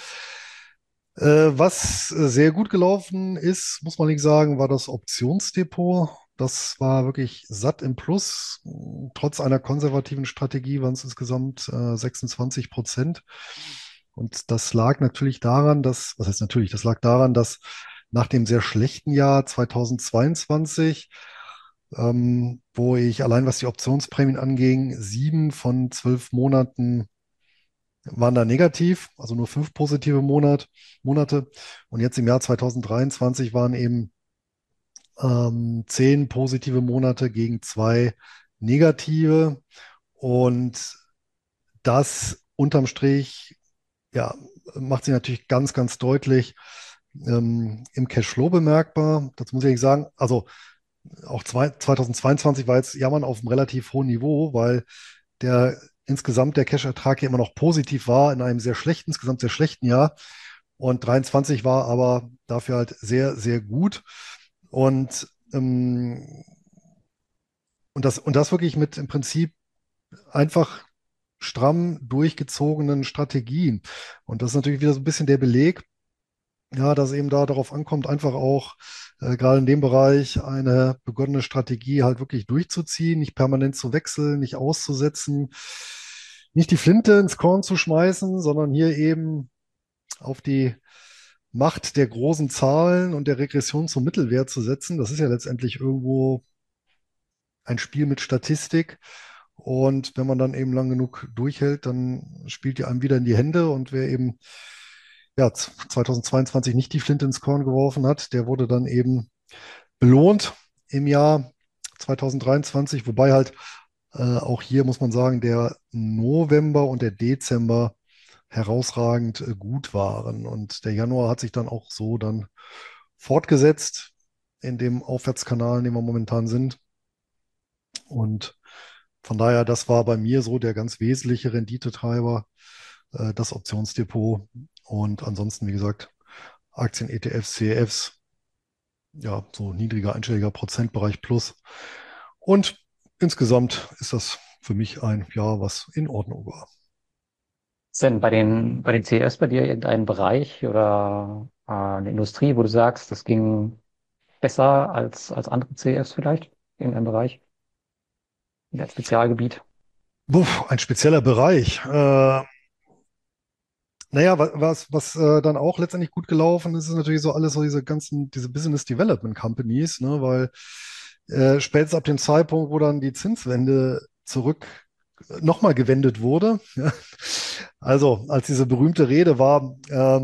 Speaker 2: Was sehr gut gelaufen ist, muss man nicht sagen, war das Optionsdepot. Das war wirklich satt im Plus. Trotz einer konservativen Strategie waren es insgesamt 26%. Und das lag natürlich daran, was heißt natürlich, das lag daran, dass nach dem sehr schlechten Jahr 2022, wo ich allein was die Optionsprämien anging, 7 von 12 Monaten waren da negativ, also nur 5 positive Monate. Und jetzt im Jahr 2023 waren eben 10 positive Monate gegen 2 negative. Und das unterm Strich, ja, macht sich natürlich ganz, ganz deutlich im Cashflow bemerkbar. Dazu muss ich sagen, also auch 2022 war jetzt Jammern auf einem relativ hohen Niveau, weil insgesamt der Cash-Ertrag ja immer noch positiv war in einem insgesamt sehr schlechten Jahr. Und 23 war aber dafür halt sehr, sehr gut. Und, und das wirklich mit im Prinzip einfach stramm durchgezogenen Strategien. Und das ist natürlich wieder so ein bisschen der Beleg, ja, dass eben da darauf ankommt, einfach auch gerade in dem Bereich eine begonnene Strategie halt wirklich durchzuziehen, nicht permanent zu wechseln, nicht auszusetzen, nicht die Flinte ins Korn zu schmeißen, sondern hier eben auf die Macht der großen Zahlen und der Regression zum Mittelwert zu setzen. Das ist ja letztendlich irgendwo ein Spiel mit Statistik. Und wenn man dann eben lang genug durchhält, dann spielt die einem wieder in die Hände. Und wer eben ja, 2022 nicht die Flinte ins Korn geworfen hat, der wurde dann eben belohnt im Jahr 2023, wobei halt auch hier muss man sagen, der November und der Dezember herausragend gut waren. Und der Januar hat sich dann auch so dann fortgesetzt in dem Aufwärtskanal, in dem wir momentan sind. Und von daher, das war bei mir so der ganz wesentliche Renditetreiber, das Optionsdepot. Und ansonsten, wie gesagt, Aktien, ETFs, CEFs, ja, so niedriger einstelliger Prozentbereich plus. Und insgesamt ist das für mich ein Jahr, was in Ordnung war.
Speaker 3: Ist denn bei den CES bei dir irgendein Bereich oder eine Industrie, wo du sagst, das ging besser als andere CEFs vielleicht? Irgendein Bereich? Ein Spezialgebiet?
Speaker 2: Ein spezieller Bereich. Naja, was dann auch letztendlich gut gelaufen ist, ist natürlich so alles so diese Business Development Companies, ne, weil spätestens ab dem Zeitpunkt, wo dann die Zinswende zurück nochmal gewendet wurde, ja, also als diese berühmte Rede war,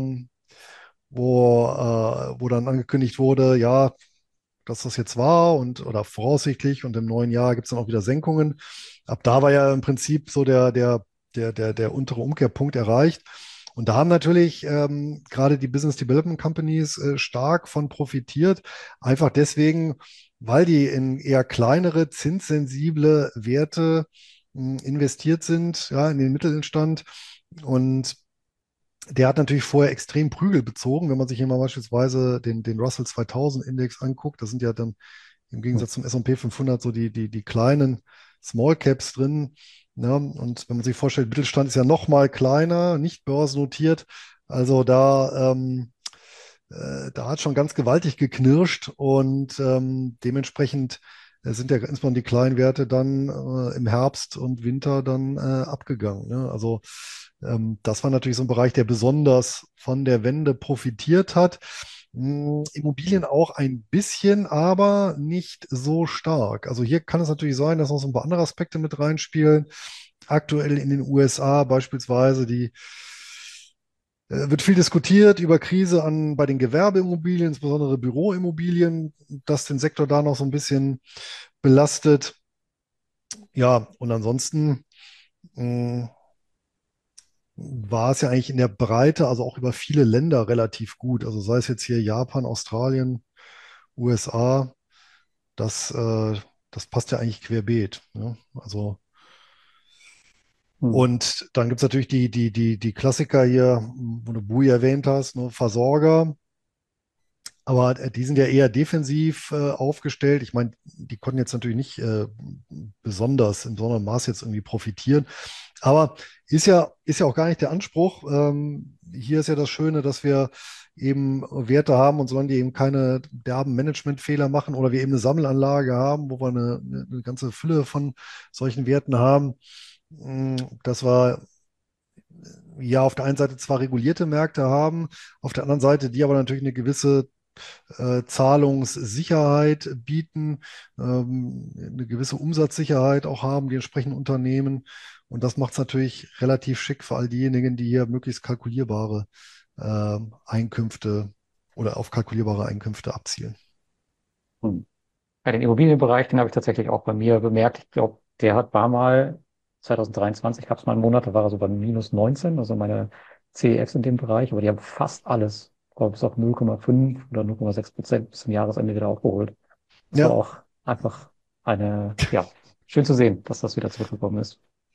Speaker 2: wo dann angekündigt wurde, ja, dass das jetzt war und oder voraussichtlich und im neuen Jahr gibt es dann auch wieder Senkungen. Ab da war ja im Prinzip so der untere Umkehrpunkt erreicht. Und da haben natürlich gerade die Business Development Companies stark von profitiert. Einfach deswegen, weil die in eher kleinere, zinssensible Werte investiert sind, ja, in den Mittelstand. Und der hat natürlich vorher extrem Prügel bezogen, wenn man sich hier mal beispielsweise den Russell 2000 Index anguckt. Das sind ja dann im
Speaker 3: Hm.
Speaker 2: Gegensatz zum S&P 500 so die kleinen Small Caps drin. Ja, und wenn man sich vorstellt, Mittelstand ist ja noch mal kleiner, nicht börsennotiert. Also da hat schon ganz gewaltig geknirscht und dementsprechend sind ja insbesondere die Kleinwerte dann im Herbst und Winter dann abgegangen. Ne? Also das war natürlich so ein Bereich, der besonders von der Wende profitiert hat. Immobilien auch ein bisschen, aber nicht so stark. Also hier kann es natürlich sein, dass noch so ein paar andere Aspekte mit reinspielen. Aktuell in den USA beispielsweise wird viel diskutiert über Krise bei den Gewerbeimmobilien, insbesondere Büroimmobilien, dass den Sektor da noch so ein bisschen belastet. Ja, und ansonsten mh, war es ja eigentlich in der Breite, also auch über viele Länder relativ gut. Also sei es jetzt hier Japan, Australien, USA, das, äh, das passt ja eigentlich querbeet. Ne? Also,
Speaker 3: Hm.
Speaker 2: und dann gibt es natürlich die Klassiker hier, wo du Bui erwähnt hast, ne? Versorger. Aber die sind ja eher defensiv aufgestellt. Ich meine, die konnten jetzt natürlich nicht besonders in besonderem Maß jetzt irgendwie profitieren. Aber ist ja auch gar nicht der Anspruch. Hier ist ja das Schöne, dass wir eben Werte haben und solange die eben keine derben Managementfehler machen oder wir eben eine Sammelanlage haben, wo wir eine ganze Fülle von solchen Werten haben, dass wir ja auf der einen Seite zwar regulierte Märkte haben, auf der anderen Seite die aber natürlich eine gewisse Zahlungssicherheit bieten, eine gewisse Umsatzsicherheit auch haben, die entsprechenden Unternehmen. Und das macht es natürlich relativ schick für all diejenigen, die hier möglichst kalkulierbare Einkünfte oder auf kalkulierbare Einkünfte abzielen.
Speaker 3: Hm. Ja, den Immobilienbereich, den habe ich tatsächlich auch bei mir bemerkt. Ich glaube, war mal 2023, gab es mal einen Monat, da war er so bei minus 19, also meine CEFs in dem Bereich, aber die haben fast alles, glaube ich, bis auf 0,5 oder 0,6% bis zum Jahresende wieder aufgeholt. Das war
Speaker 2: Ja,
Speaker 3: auch einfach ja, schön zu sehen, dass das wieder zurückgekommen ist.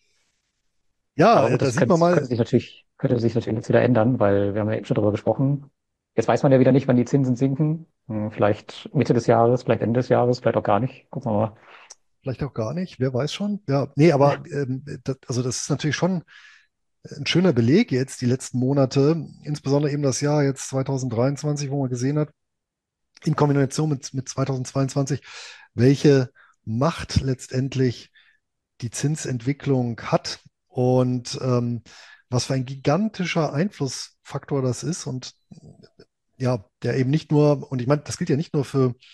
Speaker 2: ja,
Speaker 3: Aber gut,
Speaker 2: da sieht man mal,
Speaker 3: könnte sich natürlich jetzt wieder ändern, weil wir haben ja eben schon darüber gesprochen. Jetzt weiß man ja wieder nicht, wann die Zinsen sinken. Vielleicht Mitte des Jahres, vielleicht Ende des Jahres, vielleicht auch gar nicht. Gucken wir mal.
Speaker 2: vielleicht auch gar nicht, wer weiß schon. Ja, nee, aber also das ist natürlich schon ein schöner Beleg jetzt, die letzten Monate, insbesondere eben das Jahr jetzt 2023, wo man gesehen hat, in Kombination mit 2022, welche Macht letztendlich die Zinsentwicklung hat und was für ein gigantischer Einflussfaktor das ist und ja, der eben nicht nur, und ich meine, das gilt ja nicht nur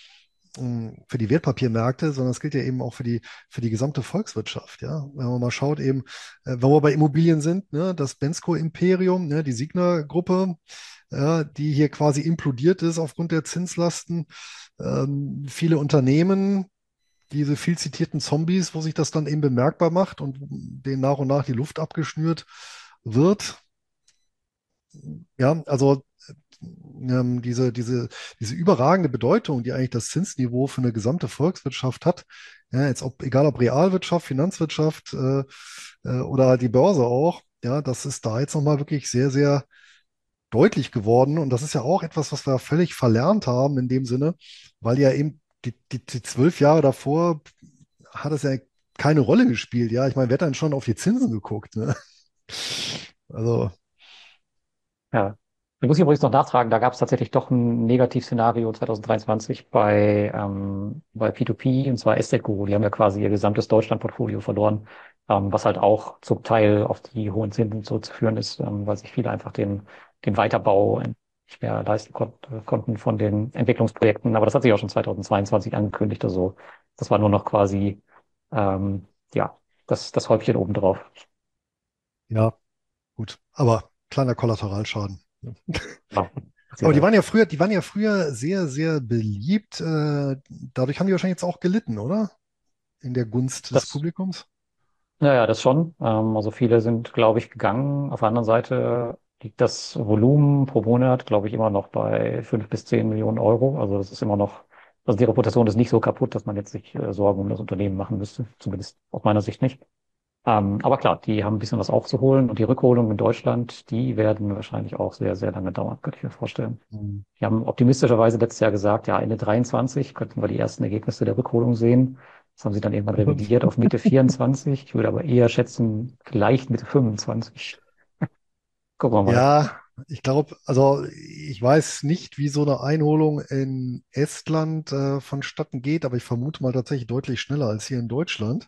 Speaker 2: für die Wertpapiermärkte, sondern es gilt ja eben auch für die gesamte Volkswirtschaft, ja. Wenn man mal schaut eben, wenn wir bei Immobilien sind, ne, das Bensko-Imperium, ne, die Signa-Gruppe, ja, die hier quasi implodiert ist aufgrund der Zinslasten. Viele Unternehmen, diese viel zitierten Zombies, wo sich das dann eben bemerkbar macht und denen nach und nach die Luft abgeschnürt wird. Ja, also diese überragende Bedeutung, die eigentlich das Zinsniveau für eine gesamte Volkswirtschaft hat, ja, jetzt egal ob Realwirtschaft, Finanzwirtschaft oder die Börse auch, ja, das ist da jetzt nochmal wirklich sehr, sehr deutlich geworden. Und das ist ja auch etwas, was wir völlig verlernt haben in dem Sinne, weil ja eben die 12 Jahre davor hat es ja keine Rolle gespielt. Ja, ich meine, wer hat dann schon auf die Zinsen geguckt? Ne? Also,
Speaker 3: Ja. Ich muss übrigens noch nachtragen, da gab es tatsächlich doch ein Negativszenario 2023 bei P2P, und zwar Estate Guru. Die haben ja quasi ihr gesamtes Deutschland-Portfolio verloren, was halt auch zum Teil auf die hohen Zinsen zurückzuführen ist, weil sich viele einfach den Weiterbau nicht mehr leisten konnten von den Entwicklungsprojekten. Aber das hat sich auch schon 2022 angekündigt. Also das war nur noch quasi, ja, das Häubchen obendrauf.
Speaker 2: ja, gut. Aber kleiner Kollateralschaden. Ne?
Speaker 3: Ja,
Speaker 2: Aber
Speaker 3: passiert halt.
Speaker 2: die waren ja früher sehr, sehr beliebt. Dadurch haben die wahrscheinlich jetzt auch gelitten, oder? In der Gunst des
Speaker 3: Das
Speaker 2: Publikums.
Speaker 3: Ja, das schon. Also viele sind, glaube ich, gegangen. Auf der anderen Seite liegt das Volumen pro Monat, glaube ich, immer noch bei 5 bis 10 Millionen Euro. Also das ist immer noch Also die Reputation ist nicht so kaputt, dass man jetzt sich Sorgen um das Unternehmen machen müsste. Zumindest aus meiner Sicht nicht. Aber klar, die haben ein bisschen was aufzuholen und die Rückholung in Deutschland, die werden wahrscheinlich auch sehr, sehr lange dauern, könnte ich mir vorstellen.
Speaker 2: Hm.
Speaker 3: Die haben optimistischerweise letztes Jahr gesagt, ja, Ende 23 könnten wir die ersten Ergebnisse der Rückholung sehen. Das haben sie dann irgendwann revidiert auf Mitte 24. Ich würde aber eher schätzen, vielleicht Mitte 25. Gucken wir mal.
Speaker 2: Ja, ich glaube, also ich weiß nicht, wie so eine Einholung in Estland vonstatten geht, aber ich vermute mal tatsächlich deutlich schneller als hier in Deutschland.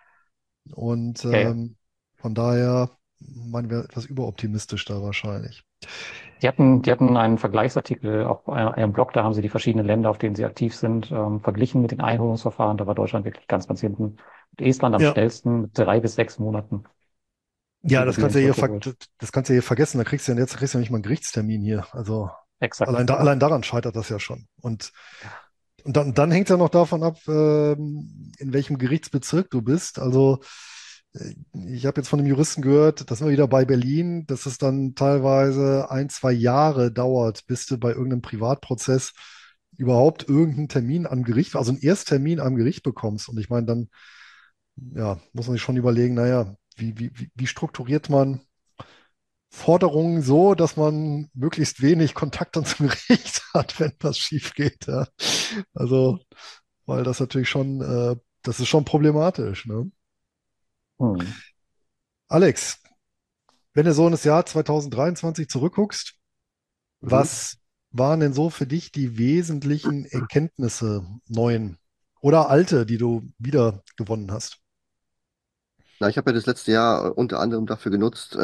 Speaker 2: Und
Speaker 3: Ja, ja.
Speaker 2: von daher meinen wir etwas überoptimistisch da wahrscheinlich.
Speaker 3: Die hatten einen Vergleichsartikel auf einem Blog, da haben sie die verschiedenen Länder, auf denen sie aktiv sind, verglichen mit den Einholungsverfahren. Da war Deutschland wirklich ganz, ganz hinten. Und Estland am
Speaker 2: Ja,
Speaker 3: schnellsten mit 3 bis 6 Monaten
Speaker 2: ja,
Speaker 3: die
Speaker 2: das kannst
Speaker 3: Immobilien
Speaker 2: du ja hier,
Speaker 3: zurückgeholt.
Speaker 2: das kannst du ja hier vergessen. Da kriegst du ja nicht mal einen Gerichtstermin hier. Also
Speaker 3: Exakt.
Speaker 2: allein daran scheitert das ja schon. Und dann hängt es ja noch davon ab, in welchem Gerichtsbezirk du bist. Also ich habe jetzt von einem Juristen gehört, dass wir wieder bei Berlin, dass es dann teilweise 1, 2 Jahre dauert, bis du bei irgendeinem Privatprozess überhaupt irgendeinen Termin am Gericht, also einen Ersttermin am Gericht bekommst. Und ich meine, dann ja, muss man sich schon überlegen, naja, wie strukturiert man Forderungen so, dass man möglichst wenig Kontakt dann zum Gericht hat, wenn was schief geht. Ja. Also, weil das natürlich schon, das ist schon problematisch. Ne?
Speaker 3: Hm.
Speaker 2: Alex, wenn du so in das Jahr 2023 zurückguckst,
Speaker 1: Mhm.
Speaker 2: was waren denn so für dich die wesentlichen Erkenntnisse, neuen oder alte, die du wieder gewonnen hast?
Speaker 1: Na, ich habe ja das letzte Jahr unter anderem dafür genutzt,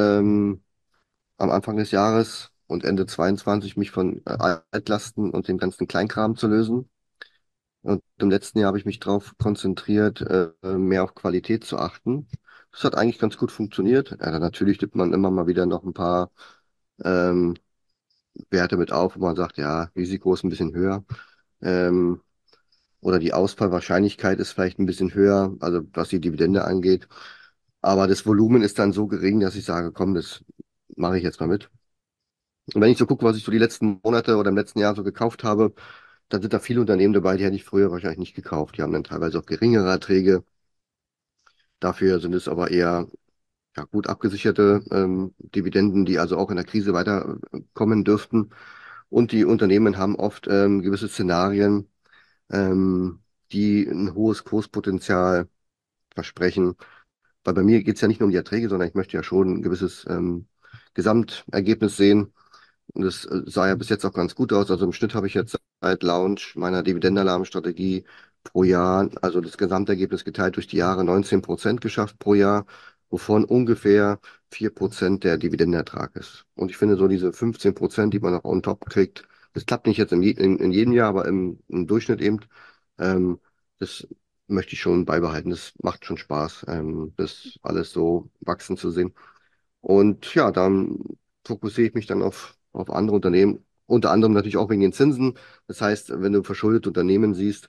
Speaker 1: am Anfang des Jahres und Ende 22 mich von Altlasten und dem ganzen Kleinkram zu lösen. Und im letzten Jahr habe ich mich darauf konzentriert, mehr auf Qualität zu achten. Das hat eigentlich ganz gut funktioniert. Ja, dann natürlich tippt man immer mal wieder noch ein paar ähm, Werte mit auf, wo man sagt, ja, Risiko ist ein bisschen höher. Ähm, oder die Ausfallwahrscheinlichkeit ist vielleicht ein bisschen höher, also was die Dividende angeht. Aber das Volumen ist dann so gering, dass ich sage, komm, das mache ich jetzt mal mit. Und wenn ich so gucke, was ich so die letzten Monate oder im letzten Jahr so gekauft habe, dann sind da viele Unternehmen dabei, die hätte ich früher wahrscheinlich nicht gekauft. Die haben dann teilweise auch geringere Erträge. Dafür sind es aber eher ja, gut abgesicherte Dividenden, die also auch in der Krise weiterkommen dürften. Und die Unternehmen haben oft gewisse Szenarien, ähm, die ein hohes Kurspotenzial versprechen. Weil bei mir geht es ja nicht nur um die Erträge, sondern ich möchte ja schon ein gewisses Gesamtergebnis sehen. Und das sah ja bis jetzt auch ganz gut aus. Also im Schnitt habe ich jetzt seit Launch meiner Dividendenalarmstrategie pro Jahr, also das Gesamtergebnis geteilt durch die Jahre 19% geschafft pro Jahr, wovon ungefähr 4% der Dividendenertrag ist. Und ich finde so diese 15%, die man noch on top kriegt, das klappt nicht jetzt in jedem Jahr, aber im Durchschnitt eben, ähm, das möchte ich schon beibehalten. Das macht schon Spaß, das alles so wachsen zu sehen. Und ja, dann fokussiere ich mich dann auf andere Unternehmen, unter anderem natürlich auch wegen den Zinsen. Das heißt, wenn du verschuldete Unternehmen siehst,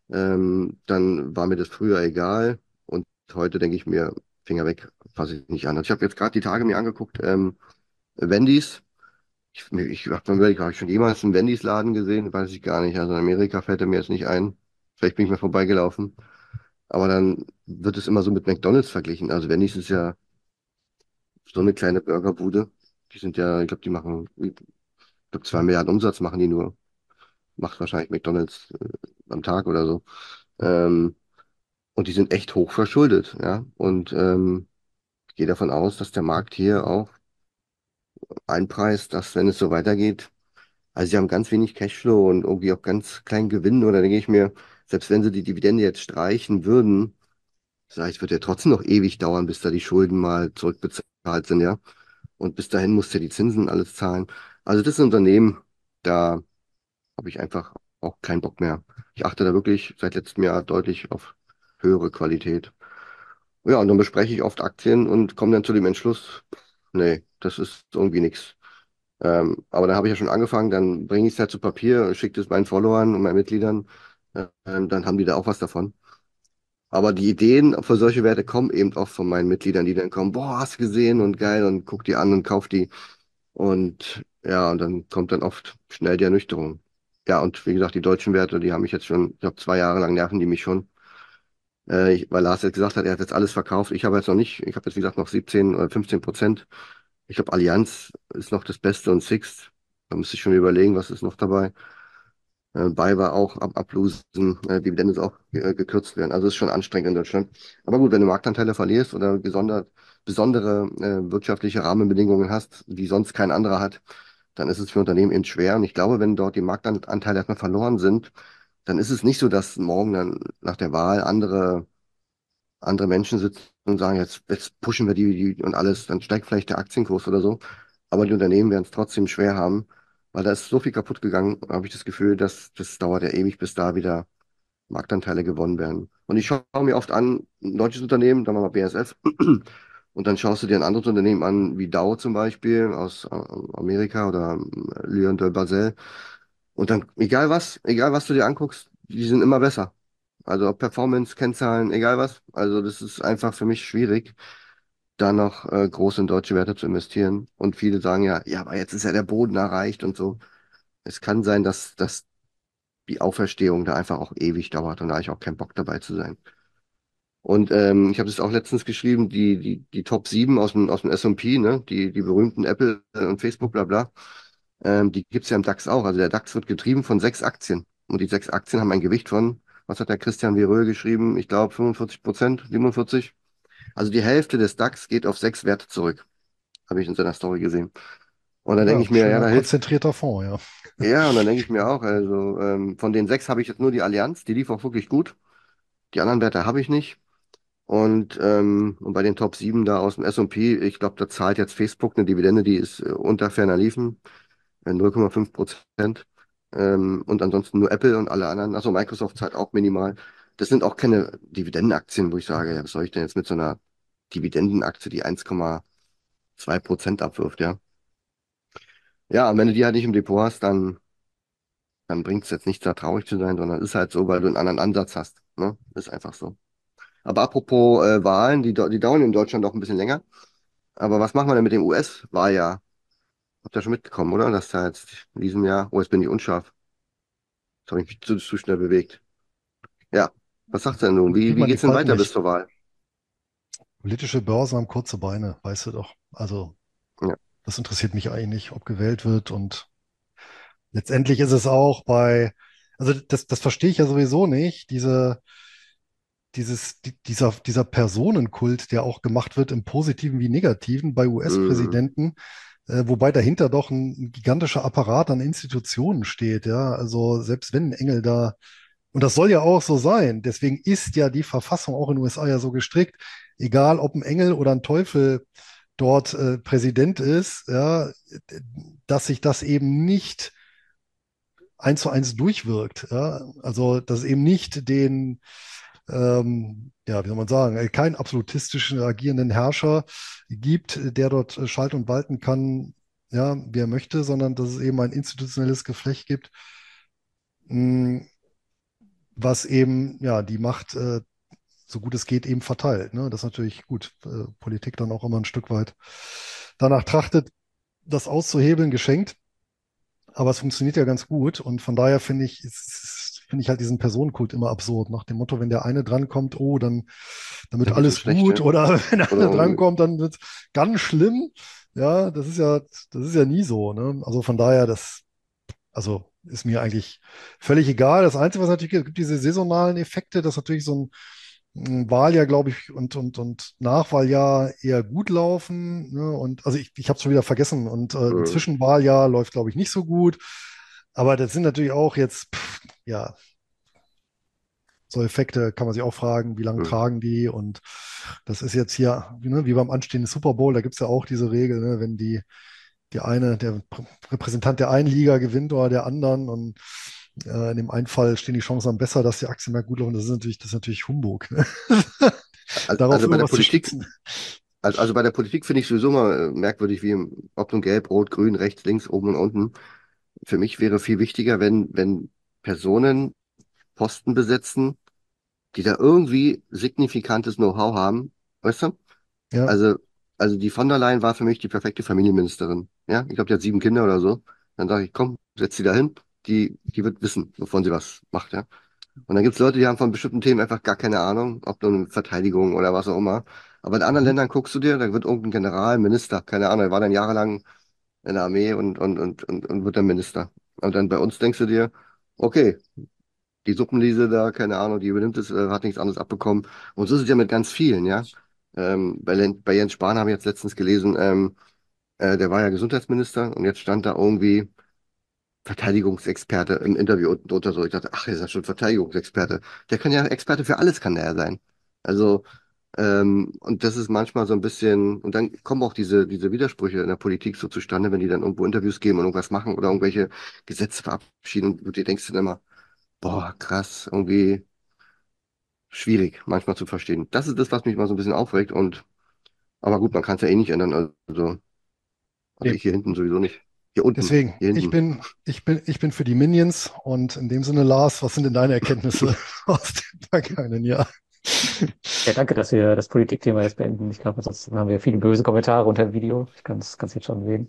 Speaker 1: dann war mir das früher egal. Und heute denke ich mir, Finger weg, fasse ich nicht an. Also ich habe jetzt gerade die Tage mir angeguckt, Wendy's. Ich habe mir überlegt, habe ich schon jemals einen Wendy's-Laden gesehen? Weiß ich gar nicht. Also in Amerika fällt er mir jetzt nicht ein. Vielleicht bin ich mir vorbeigelaufen. Aber dann wird es immer so mit McDonald's verglichen. Also Wendy's ist ja so eine kleine Burgerbude. Die sind ja, ich glaube, die machen, ich glaube, 2 Milliarden Umsatz machen die nur. Macht wahrscheinlich McDonald's am Tag oder so. Ähm, und die sind echt hoch verschuldet, ja. Und ich gehe davon aus, dass der Markt hier auch einpreist, dass wenn es so weitergeht, also sie haben ganz wenig Cashflow und irgendwie auch ganz kleinen Gewinn, oder denke ich mir, selbst wenn sie die Dividende jetzt streichen würden, sag ich, wird ja trotzdem noch ewig dauern, bis da die Schulden mal zurückbezahlt sind, ja. Und bis dahin musst du ja die Zinsen alles zahlen. Also das ist ein Unternehmen, da habe ich einfach auch keinen Bock mehr. Ich achte da wirklich seit letztem Jahr deutlich auf höhere Qualität. Ja, und dann bespreche ich oft Aktien und komme dann zu dem Entschluss, nee, das ist irgendwie nichts. Aber dann habe ich ja schon angefangen, dann bringe ich es halt zu Papier, schicke es meinen Followern und meinen Mitgliedern, dann haben die da auch was davon. Aber die Ideen für solche Werte kommen eben oft von meinen Mitgliedern, die dann kommen, boah, hast du gesehen und geil und guck die an und kauf die. Und ja, und dann kommt dann oft schnell die Ernüchterung. Ja, und wie gesagt, die deutschen Werte, die haben mich jetzt schon, ich glaube, 2 Jahre lang nerven die mich schon. Weil Lars jetzt gesagt hat, er hat jetzt alles verkauft. Ich habe jetzt noch nicht, ich habe jetzt, wie gesagt, noch 17 oder 15%. Ich glaube, Allianz ist noch das Beste und Sixt. Da müsste ich schon überlegen, was ist noch dabei. BayWa auch ablosen, Dividende ist auch gekürzt werden. Also ist schon anstrengend in Deutschland. Aber gut, wenn du Marktanteile verlierst oder besondere wirtschaftliche Rahmenbedingungen hast, die sonst kein anderer hat, dann ist es für Unternehmen eben schwer. Und ich glaube, wenn dort die Marktanteile erstmal verloren sind, dann ist es nicht so, dass morgen dann nach der Wahl andere Menschen sitzen und sagen, jetzt pushen wir die und alles, dann steigt vielleicht der Aktienkurs oder so. Aber die Unternehmen werden es trotzdem schwer haben, weil da ist so viel kaputt gegangen, habe ich das Gefühl, dass das dauert ja ewig, bis da wieder Marktanteile gewonnen werden. Und ich schaue mir oft an, ein deutsches Unternehmen, sagen wir mal BASF, und dann schaust du dir ein anderes Unternehmen an, wie Dow zum Beispiel aus Amerika oder Lyon de Basel. Und dann, egal was du dir anguckst, die sind immer besser. Also ob Performance, Kennzahlen, egal was. Also das ist einfach für mich schwierig, da noch groß in deutsche Werte zu investieren. Und viele sagen ja, ja, aber jetzt ist ja der Boden erreicht und so. Es kann sein, dass die Auferstehung da einfach auch ewig dauert und da habe ich auch keinen Bock dabei zu sein. Und ich habe es auch letztens geschrieben, die Top 7 aus dem S&P, ne, die berühmten Apple und Facebook, bla bla, die gibt's ja im DAX auch. Also der DAX wird getrieben von 6 Aktien. Und die 6 Aktien haben ein Gewicht von, was hat der Christian Veröhl geschrieben? Ich glaube 45%, 47. Also die Hälfte des DAX geht auf 6 Werte zurück, habe ich in seiner Story gesehen. Und dann denke
Speaker 2: Ja,
Speaker 1: ich mir, ja,
Speaker 2: schöner
Speaker 1: da hilft,
Speaker 2: konzentrierter Fonds, ja.
Speaker 1: ja, und dann denke ich mir auch, also von den 6 habe ich jetzt nur die Allianz, die lief auch wirklich gut. Die anderen Werte habe ich nicht. Und bei den Top 7 da aus dem S&P, ich glaube, da zahlt jetzt Facebook eine Dividende, die ist unter ferner Liefen, 0,5%. Und ansonsten nur Apple und alle anderen. Also Microsoft zahlt auch minimal. Das sind auch keine Dividendenaktien, wo ich sage, ja, was soll ich denn jetzt mit so einer Dividendenaktie, die 1,2% abwirft, ja. Ja, und wenn du die halt nicht im Depot hast, dann bringt es jetzt nichts, da traurig zu sein, sondern ist halt so, weil du einen anderen Ansatz hast. Ne? Ist einfach so. Aber apropos Wahlen, die dauern in Deutschland auch ein bisschen länger. Aber was machen wir denn mit dem US-Wahljahr? Habt ihr schon mitbekommen, oder? Dass da jetzt in diesem Jahr, oh, jetzt bin ich unscharf. Jetzt habe ich mich zu schnell bewegt. Ja, was sagst du denn nun? Wie,
Speaker 2: Sieht
Speaker 1: wie
Speaker 2: man die
Speaker 1: geht's denn
Speaker 2: Falten
Speaker 1: weiter bis
Speaker 2: nicht.
Speaker 1: zur Wahl?
Speaker 2: Politische Börsen haben kurze Beine, weißt du doch. Also,
Speaker 1: Ja.
Speaker 2: das interessiert mich eigentlich nicht, ob gewählt wird. Und letztendlich ist es auch also das verstehe ich ja sowieso nicht, dieser Personenkult, der auch gemacht wird im Positiven wie Negativen bei
Speaker 1: Mm,
Speaker 2: US-Präsidenten, wobei dahinter doch ein gigantischer Apparat an Institutionen steht, ja. Also selbst wenn ein Engel da, und das soll ja auch so sein, deswegen ist ja die Verfassung auch in den USA ja so gestrickt, egal ob ein Engel oder ein Teufel dort Präsident ist, ja, dass sich das eben nicht eins zu eins durchwirkt. Ja? Also, dass es eben nicht ja, wie soll man sagen, keinen absolutistischen agierenden Herrscher gibt, der dort schalten und walten kann, ja, wie er möchte, sondern dass es eben ein institutionelles Geflecht gibt, mh, was eben, ja, die Macht, so gut es geht, eben verteilt. Ne? Das ist natürlich gut. Politik dann auch immer ein Stück weit danach trachtet, das auszuhebeln, geschenkt. Aber es funktioniert ja ganz gut und von daher finde ich halt diesen Personenkult immer absurd. Nach dem Motto, wenn der eine drankommt, oh, dann wird
Speaker 1: dann wird es
Speaker 2: alles
Speaker 1: schlecht,
Speaker 2: gut
Speaker 1: ja?
Speaker 2: oder wenn der
Speaker 1: Oder
Speaker 2: andere
Speaker 1: irgendwie.
Speaker 2: drankommt, dann wird es ganz schlimm. Ja, das ist ja nie so. Ne? Also von daher, also ist mir eigentlich völlig egal. Das Einzige, was natürlich gibt, diese saisonalen Effekte, dass natürlich ein Wahljahr, glaube ich, und Nachwahljahr eher gut laufen. Ne? Und also ich habe es schon wieder vergessen. Und ein
Speaker 1: Mm,
Speaker 2: Zwischenwahljahr läuft, glaube ich, nicht so gut. Aber das sind natürlich auch jetzt, ja, so Effekte kann man sich auch fragen, wie lange
Speaker 1: mm.
Speaker 2: tragen die? Und das ist jetzt hier, ne, wie beim anstehenden Super Bowl, da gibt es ja auch diese Regel, ne, wenn der Repräsentant der einen Liga gewinnt oder der anderen und in dem einen Fall stehen die Chancen dann besser, dass die Aktien mehr gut laufen. Das ist natürlich Humbug, ne? Darauf
Speaker 1: Also bei der
Speaker 2: irgendwas zu
Speaker 1: Politik,
Speaker 2: stützen.
Speaker 1: also bei der Politik finde ich sowieso mal merkwürdig, ob nun gelb, rot, grün, rechts, links, oben und unten. Für mich wäre viel wichtiger, wenn Personen Posten besetzen, die da irgendwie signifikantes Know-how haben, weißt du?
Speaker 2: Ja,
Speaker 1: Also, also die von der Leyen war für mich die perfekte Familienministerin. Ja, ich glaube, die hat 7 Kinder oder so. Dann sage ich, komm, setz sie da hin. die wird wissen, wovon sie was macht, ja. Und dann gibt es Leute, die haben von bestimmten Themen einfach gar keine Ahnung, ob nun Verteidigung oder was auch immer. Aber in anderen
Speaker 2: Mhm.
Speaker 1: Ländern guckst du dir, da wird irgendein General, Minister, keine Ahnung, der war dann jahrelang in der Armee und wird dann Minister. Und dann bei uns denkst du dir, okay, die Suppenliese da, keine Ahnung, die übernimmt es, hat nichts anderes abbekommen. Und so ist es ja mit ganz vielen, ja. Bei Jens Spahn habe ich jetzt letztens gelesen, der war ja Gesundheitsminister und jetzt stand da irgendwie Verteidigungsexperte im Interview unten drunter so. Ich dachte, ach, ist ja schon Verteidigungsexperte. Der kann ja Experte für alles, kann der ja sein. Also, und das ist manchmal so ein bisschen, und dann kommen auch diese Widersprüche in der Politik so zustande, wenn die dann irgendwo Interviews geben und irgendwas machen oder irgendwelche Gesetze verabschieden und du dir denkst dann immer, boah, krass, irgendwie schwierig manchmal zu verstehen. Das ist das, was mich mal so ein bisschen aufregt und, aber gut, man kann es ja eh nicht ändern. Also
Speaker 2: Nee.
Speaker 1: ich hier hinten sowieso nicht. Hier unten,
Speaker 2: Deswegen,
Speaker 1: hier hinten.
Speaker 2: ich bin für die Minions und in dem Sinne, Lars, was sind denn deine Erkenntnisse aus dem vergangenen Jahr?
Speaker 3: Ja, danke, dass wir das Politikthema jetzt beenden. Ich glaube, sonst haben wir viele böse Kommentare unter dem Video. Ich kann es jetzt schon sehen.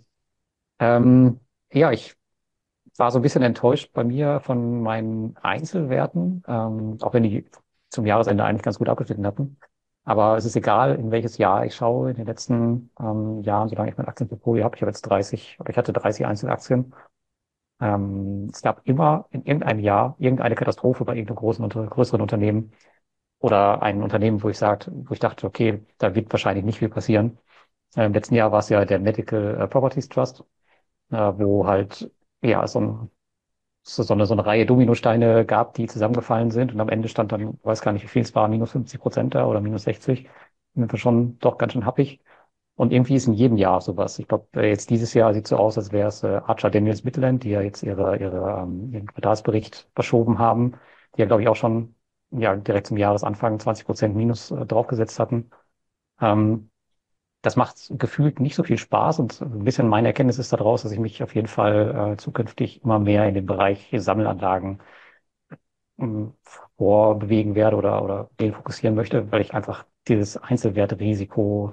Speaker 3: Ja, ich war so ein bisschen enttäuscht bei mir von meinen Einzelwerten, auch wenn die zum Jahresende eigentlich ganz gut abgeschnitten hatten. Aber es ist egal, in welches Jahr ich schaue. In den letzten Jahren, solange ich mein Aktienportfolio habe, ich habe jetzt 30, oder ich hatte 30 Einzelaktien. Es gab immer in irgendeinem Jahr irgendeine Katastrophe bei irgendeinem größeren Unternehmen oder ein Unternehmen, wo ich dachte, okay, da wird wahrscheinlich nicht viel passieren. Im letzten Jahr war es ja der Medical Properties Trust, wo halt ja so eine Reihe Dominosteine gab, die zusammengefallen sind und am Ende stand dann, weiß gar nicht, wie viel es war, minus 50% da oder minus 60. Sind wir schon doch ganz schön happig. Und irgendwie ist in jedem Jahr sowas. Ich glaube, jetzt dieses Jahr sieht so aus, als wäre es Archer Daniels Midland, die ja jetzt ihren Quartalsbericht verschoben haben, die ja, glaube ich, auch schon ja, direkt zum Jahresanfang 20% Minus draufgesetzt hatten. Ähm, Das macht gefühlt nicht so viel Spaß und ein bisschen meine Erkenntnis ist daraus, dass ich mich auf jeden Fall zukünftig immer mehr in den Bereich Sammelanlagen ähm, vorbewegen werde oder den fokussieren möchte, weil ich einfach dieses Einzelwertrisiko,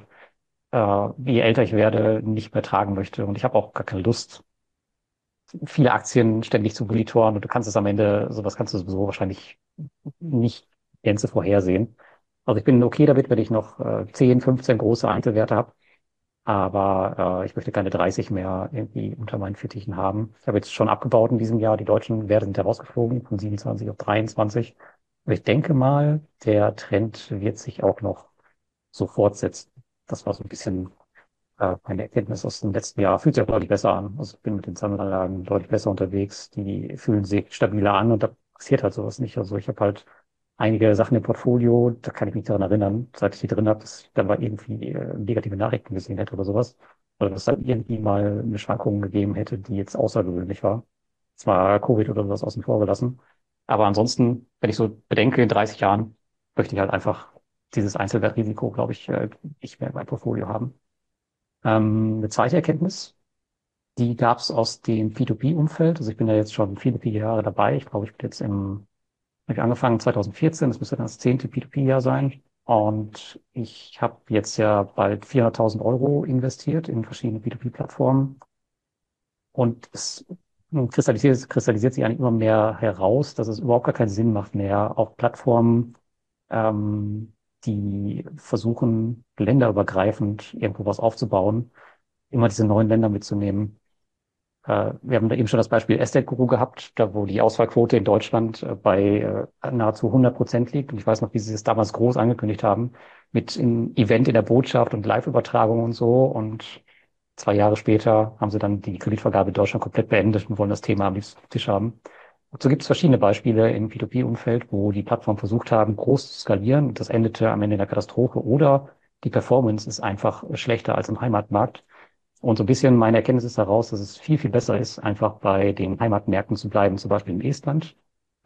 Speaker 3: je älter ich werde, nicht mehr tragen möchte. Und ich habe auch gar keine Lust, viele Aktien ständig zu monitoren und du kannst es am Ende, sowas kannst du sowieso wahrscheinlich nicht Gänze vorhersehen. Also ich bin okay damit, wenn ich noch 10, 15 große Einzelwerte habe. Aber ich möchte keine 30 mehr irgendwie unter meinen Fittichen haben. Ich habe jetzt schon abgebaut in diesem Jahr. Die deutschen Werte sind ja rausgeflogen von 27 auf 23. Aber ich denke mal, der Trend wird sich auch noch so fortsetzen. Das war so ein bisschen meine Erkenntnis aus dem letzten Jahr. Fühlt sich auch deutlich besser an. Also ich bin mit den Sammelanlagen deutlich besser unterwegs. Die fühlen sich stabiler an und da passiert halt sowas nicht. Also ich habe halt einige Sachen im Portfolio, da kann ich mich daran erinnern, seit ich die drin habe, dass ich dann mal irgendwie negative Nachrichten gesehen hätte oder sowas. Oder dass es dann irgendwie mal eine Schwankung gegeben hätte, die jetzt außergewöhnlich war. Zwar Covid oder sowas außen vor gelassen. Aber ansonsten, wenn ich so bedenke, in 30 Jahren möchte ich halt einfach dieses Einzelwertrisiko, glaube ich, nicht mehr in meinem Portfolio haben. Eine zweite Erkenntnis, die gab es aus dem P2P-Umfeld. Also ich bin ja jetzt schon viele, viele Jahre dabei. Ich glaube, ich bin jetzt habe ich angefangen 2014, das müsste dann das 10. P2P-Jahr sein. Und ich habe jetzt ja bald 400.000 Euro investiert in verschiedene P2P-Plattformen. Und es kristallisiert sich eigentlich immer mehr heraus, dass es überhaupt gar keinen Sinn macht mehr, auf Plattformen, ähm, die versuchen, länderübergreifend irgendwo was aufzubauen, immer diese neuen Länder mitzunehmen. Wir haben da eben schon das Beispiel Estate Guru gehabt, da wo die Auswahlquote in Deutschland bei nahezu 100% liegt. Und ich weiß noch, wie sie es damals groß angekündigt haben, mit einem Event in der Botschaft und Live-Übertragung und so. Und 2 Jahre später haben sie dann die Kreditvergabe in Deutschland komplett beendet und wollen das Thema am liebsten auf dem Tisch haben. Und so gibt es verschiedene Beispiele im P2P-Umfeld, wo die Plattformen versucht haben, groß zu skalieren. Und das endete am Ende in der Katastrophe oder die Performance ist einfach schlechter als im Heimatmarkt. Und so ein bisschen meine Erkenntnis ist daraus, dass es viel, viel besser ist, einfach bei den Heimatmärkten zu bleiben, zum Beispiel in Estland.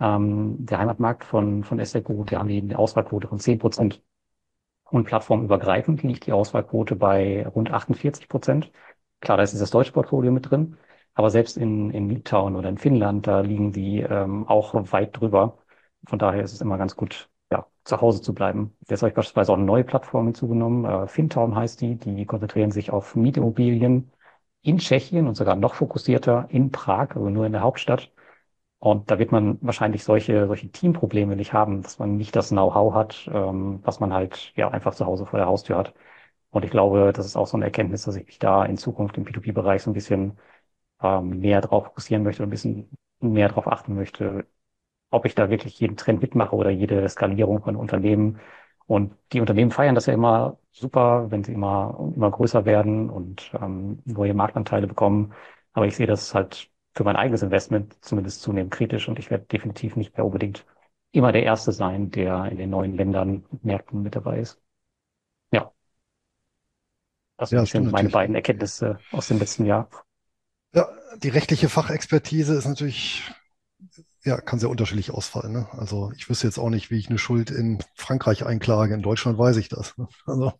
Speaker 3: Der Heimatmarkt von SLGO, die haben eine Auswahlquote von 10% und plattformübergreifend liegt die Auswahlquote bei rund 48%. Klar, da ist dieses deutsche Portfolio mit drin, aber selbst in Litauen oder in Finnland, da liegen die auch weit drüber. Von daher ist es immer ganz gut, ja, zu Hause zu bleiben. Jetzt habe ich beispielsweise auch eine neue Plattform hinzugenommen. Fintown heißt die. Die konzentrieren sich auf Mietimmobilien in Tschechien und sogar noch fokussierter in Prag, also nur in der Hauptstadt. Und da wird man wahrscheinlich solche Teamprobleme nicht haben, dass man nicht das Know-how hat, was man halt ja einfach zu Hause vor der Haustür hat. Und ich glaube, das ist auch so eine Erkenntnis, dass ich mich da in Zukunft im P2P-Bereich so ein bisschen mehr drauf fokussieren möchte und ein bisschen mehr darauf achten möchte, ob ich da wirklich jeden Trend mitmache oder jede Skalierung von Unternehmen. Und die Unternehmen feiern das ja immer super, wenn sie immer größer werden und neue Marktanteile bekommen. Aber ich sehe das halt für mein eigenes Investment zumindest zunehmend kritisch und ich werde definitiv nicht mehr unbedingt immer der Erste sein, der in den neuen Ländern, Märkten mit dabei ist. Ja, das sind ein
Speaker 2: Ja, stimmt
Speaker 3: bisschen meine
Speaker 2: natürlich.
Speaker 3: beiden Erkenntnisse aus dem letzten Jahr.
Speaker 2: Ja, die rechtliche Fachexpertise ist natürlich, ja, kann sehr unterschiedlich ausfallen. Ne? Also ich wüsste jetzt auch nicht, wie ich eine Schuld in Frankreich einklage. In Deutschland weiß ich das. Ne? Also,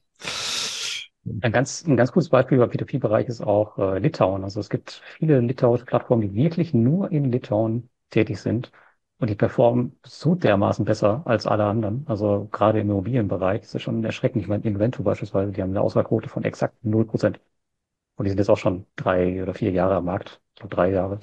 Speaker 3: Ein ganz gutes Beispiel beim P2P-Bereich ist auch Litauen. Also es gibt viele litauische Plattformen, die wirklich nur in Litauen tätig sind und die performen so dermaßen besser als alle anderen. Also gerade im Immobilienbereich ist das schon erschreckend. Ich meine, Invento beispielsweise, die haben eine Auswahlquote von exakt 0%. Und die sind jetzt auch schon 3 oder 4 Jahre am Markt, ich glaube 3 Jahre.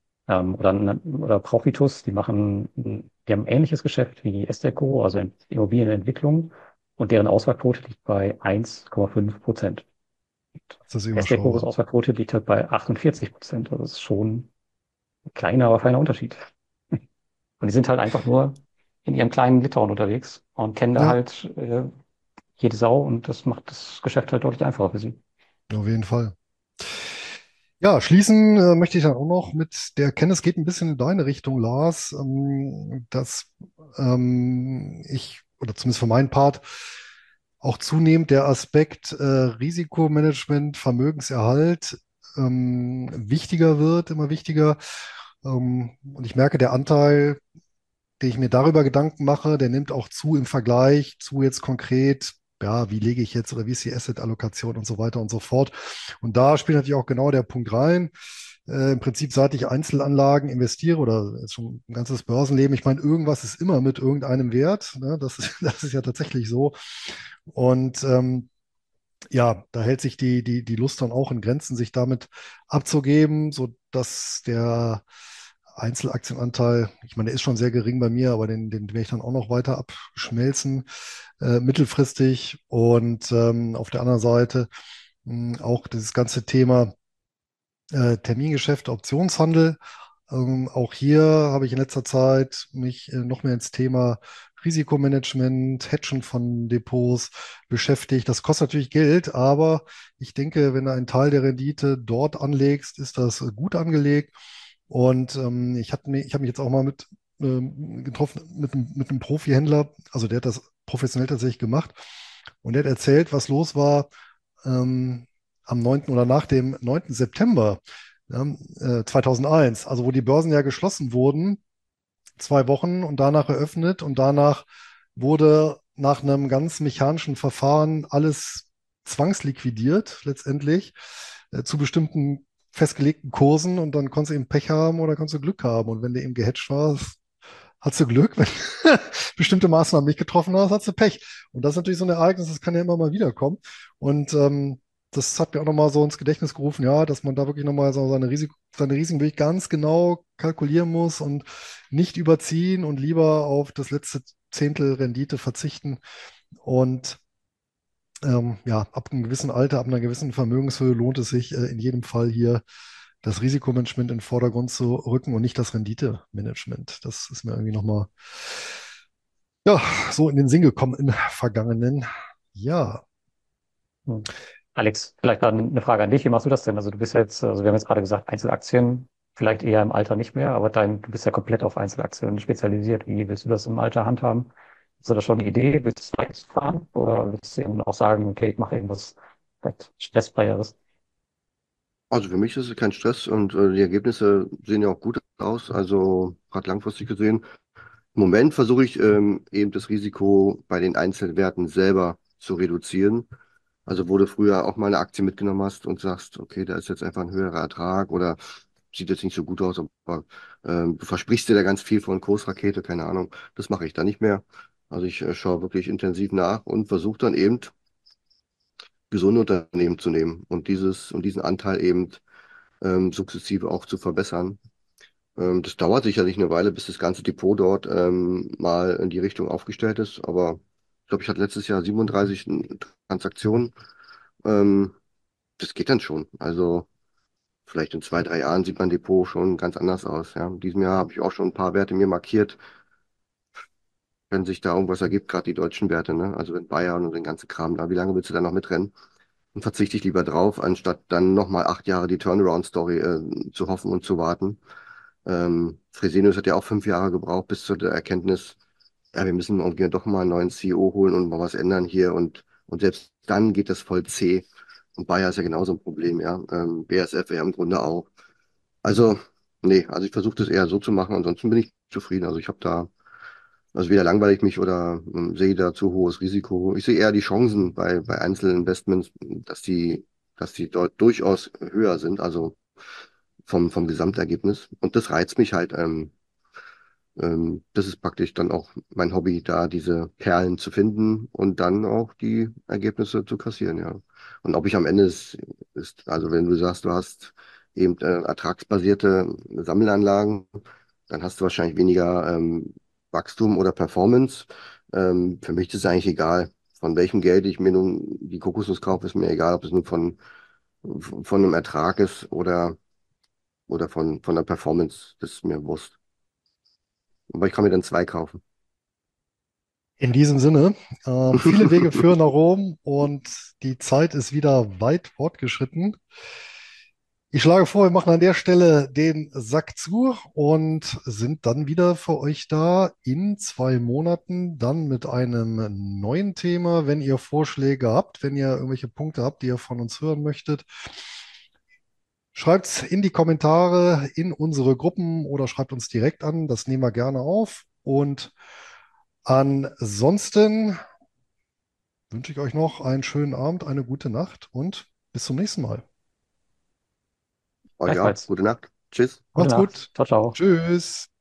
Speaker 3: Oder Profitus, die haben ein ähnliches Geschäft wie Esteco, also Immobilienentwicklung, und deren Auswahlquote liegt bei 1,5%.
Speaker 2: das ist
Speaker 3: Esteco's
Speaker 2: überschaubar.
Speaker 3: Auswahlquote liegt halt bei 48%. Also das ist schon ein kleiner, aber feiner Unterschied. Und die sind halt einfach nur in ihrem kleinen Litauen unterwegs und kennen da
Speaker 2: Ja,
Speaker 3: halt jede Sau und das macht das Geschäft halt deutlich einfacher für sie.
Speaker 2: auf jeden Fall. Ja, schließen möchte ich dann auch noch mit der Erkenntnis, geht ein bisschen in deine Richtung, Lars, dass ich, oder zumindest für meinen Part, auch zunehmend der Aspekt Risikomanagement, Vermögenserhalt wichtiger wird, immer wichtiger. Und ich merke, der Anteil, den ich mir darüber Gedanken mache, der nimmt auch zu im Vergleich zu jetzt konkret, ja, wie lege ich jetzt oder wie ist die Asset-Allokation und so weiter und so fort. Und da spielt natürlich auch genau der Punkt rein. Im Prinzip, seit ich Einzelanlagen investiere oder jetzt schon ein ganzes Börsenleben, ich meine, irgendwas ist immer mit irgendeinem Wert. Ne? Das ist, das ist ja tatsächlich so. Und ja, da hält sich die Lust dann auch in Grenzen, sich damit abzugeben, sodass der Einzelaktienanteil, ich meine, der ist schon sehr gering bei mir, aber den werde ich dann auch noch weiter abschmelzen, mittelfristig. Und auf der anderen Seite auch dieses ganze Thema Termingeschäfte, Optionshandel. Auch hier habe ich in letzter Zeit mich noch mehr ins Thema Risikomanagement, Hedgen von Depots beschäftigt. Das kostet natürlich Geld, aber ich denke, wenn du einen Teil der Rendite dort anlegst, ist das gut angelegt. Und ich habe mich jetzt auch mal getroffen mit einem Profi-Händler, also der hat das professionell tatsächlich gemacht und der hat erzählt, was los war ähm, am 9. oder nach dem 9. September, ja, 2001, also wo die Börsen ja geschlossen wurden, 2 Wochen und danach eröffnet und danach wurde nach einem ganz mechanischen Verfahren alles zwangsliquidiert letztendlich zu bestimmten festgelegten Kursen und dann konntest du eben Pech haben oder konntest du Glück haben. Und wenn du eben gehatcht warst, hast du Glück. Wenn bestimmte Maßnahmen nicht getroffen hast, hast du Pech. Und das ist natürlich so ein Ereignis, das kann ja immer mal wiederkommen. Und das hat mir auch nochmal so ins Gedächtnis gerufen, ja, dass man da wirklich nochmal so seine Risiken wirklich ganz genau kalkulieren muss und nicht überziehen und lieber auf das letzte Zehntel Rendite verzichten. Und ja, ab einem gewissen Alter, ab einer gewissen Vermögenshöhe lohnt es sich in jedem Fall hier das Risikomanagement in den Vordergrund zu rücken und nicht das Renditemanagement. Das ist mir irgendwie nochmal, ja, so in den Sinn gekommen im Vergangenen. Ja,
Speaker 3: Hm. Alex, vielleicht dann eine Frage an dich. Wie machst du das denn? Also du bist jetzt, also wir haben jetzt gerade gesagt, Einzelaktien, vielleicht eher im Alter nicht mehr, aber du bist ja komplett auf Einzelaktien spezialisiert. Wie willst du das im Alter handhaben? Hast du da schon eine Idee? Willst du es fahren? Oder willst du eben auch sagen, okay, ich mache irgendwas vielleicht stressfreieres?
Speaker 1: Also für mich ist es kein Stress und die Ergebnisse sehen ja auch gut aus. Also gerade langfristig gesehen. Im Moment versuche ich eben das Risiko bei den Einzelwerten selber zu reduzieren. Also wo du früher auch mal eine Aktie mitgenommen hast und sagst, okay, da ist jetzt einfach ein höherer Ertrag oder sieht jetzt nicht so gut aus, aber du versprichst dir da ganz viel von Kursrakete, keine Ahnung. Das mache ich da nicht mehr. Also ich schaue wirklich intensiv nach und versuche dann eben gesunde Unternehmen zu nehmen und diesen Anteil eben sukzessive auch zu verbessern. Das dauert sicherlich eine Weile, bis das ganze Depot dort mal in die Richtung aufgestellt ist. Aber ich glaube, ich hatte letztes Jahr 37 Transaktionen. Ähm, Das geht dann schon. Also vielleicht in 2, 3 Jahren sieht mein Depot schon ganz anders aus. Ja. In diesem Jahr habe ich auch schon ein paar Werte mir markiert, wenn sich da irgendwas ergibt, gerade die deutschen Werte, ne? Also wenn Bayern und den ganzen Kram da, wie lange willst du da noch mitrennen? Und verzichte ich lieber drauf, anstatt dann nochmal 8 Jahre die Turnaround-Story zu hoffen und zu warten. Fresenius hat ja auch 5 Jahre gebraucht bis zu der Erkenntnis, ja, wir müssen irgendwie doch mal einen neuen CEO holen und mal was ändern hier. Und selbst dann geht das voll zäh. Und Bayer ist ja genauso ein Problem, ja. BASF ja im Grunde auch. Also, nee, also ich versuche das eher so zu machen, ansonsten bin ich zufrieden. Also ich habe da, also weder langweile ich mich oder sehe da zu hohes Risiko. Ich sehe eher die Chancen bei Einzelinvestments, dass die dort durchaus höher sind, also vom Gesamtergebnis. Und das reizt mich halt. Das ist praktisch dann auch mein Hobby, da diese Perlen zu finden und dann auch die Ergebnisse zu kassieren, ja. Und ob ich am Ende also wenn du sagst, du hast eben ertragsbasierte Sammelanlagen, dann hast du wahrscheinlich weniger Wachstum oder Performance. Für mich ist es eigentlich egal, von welchem Geld ich mir nun die Kokosnuss kaufe, ist mir egal, ob es nun von einem Ertrag ist oder von der Performance, das ist mir Wurst. Aber ich kann mir dann zwei kaufen.
Speaker 2: In diesem Sinne, viele Wege führen nach Rom und die Zeit ist wieder weit fortgeschritten. Ich schlage vor, wir machen an der Stelle den Sack zu und sind dann wieder für euch da in 2 Monaten, dann mit einem neuen Thema. Wenn ihr Vorschläge habt, wenn ihr irgendwelche Punkte habt, die ihr von uns hören möchtet, schreibt es in die Kommentare in unsere Gruppen oder schreibt uns direkt an. Das nehmen wir gerne auf. Und ansonsten wünsche ich euch noch einen schönen Abend, eine gute Nacht und bis zum nächsten Mal.
Speaker 1: Euch auch.
Speaker 3: Gleichfalls.
Speaker 1: Gute Nacht. Tschüss.
Speaker 3: Gute
Speaker 2: Macht's
Speaker 3: Nacht.
Speaker 2: gut.
Speaker 3: Ciao, ciao.
Speaker 2: Tschüss.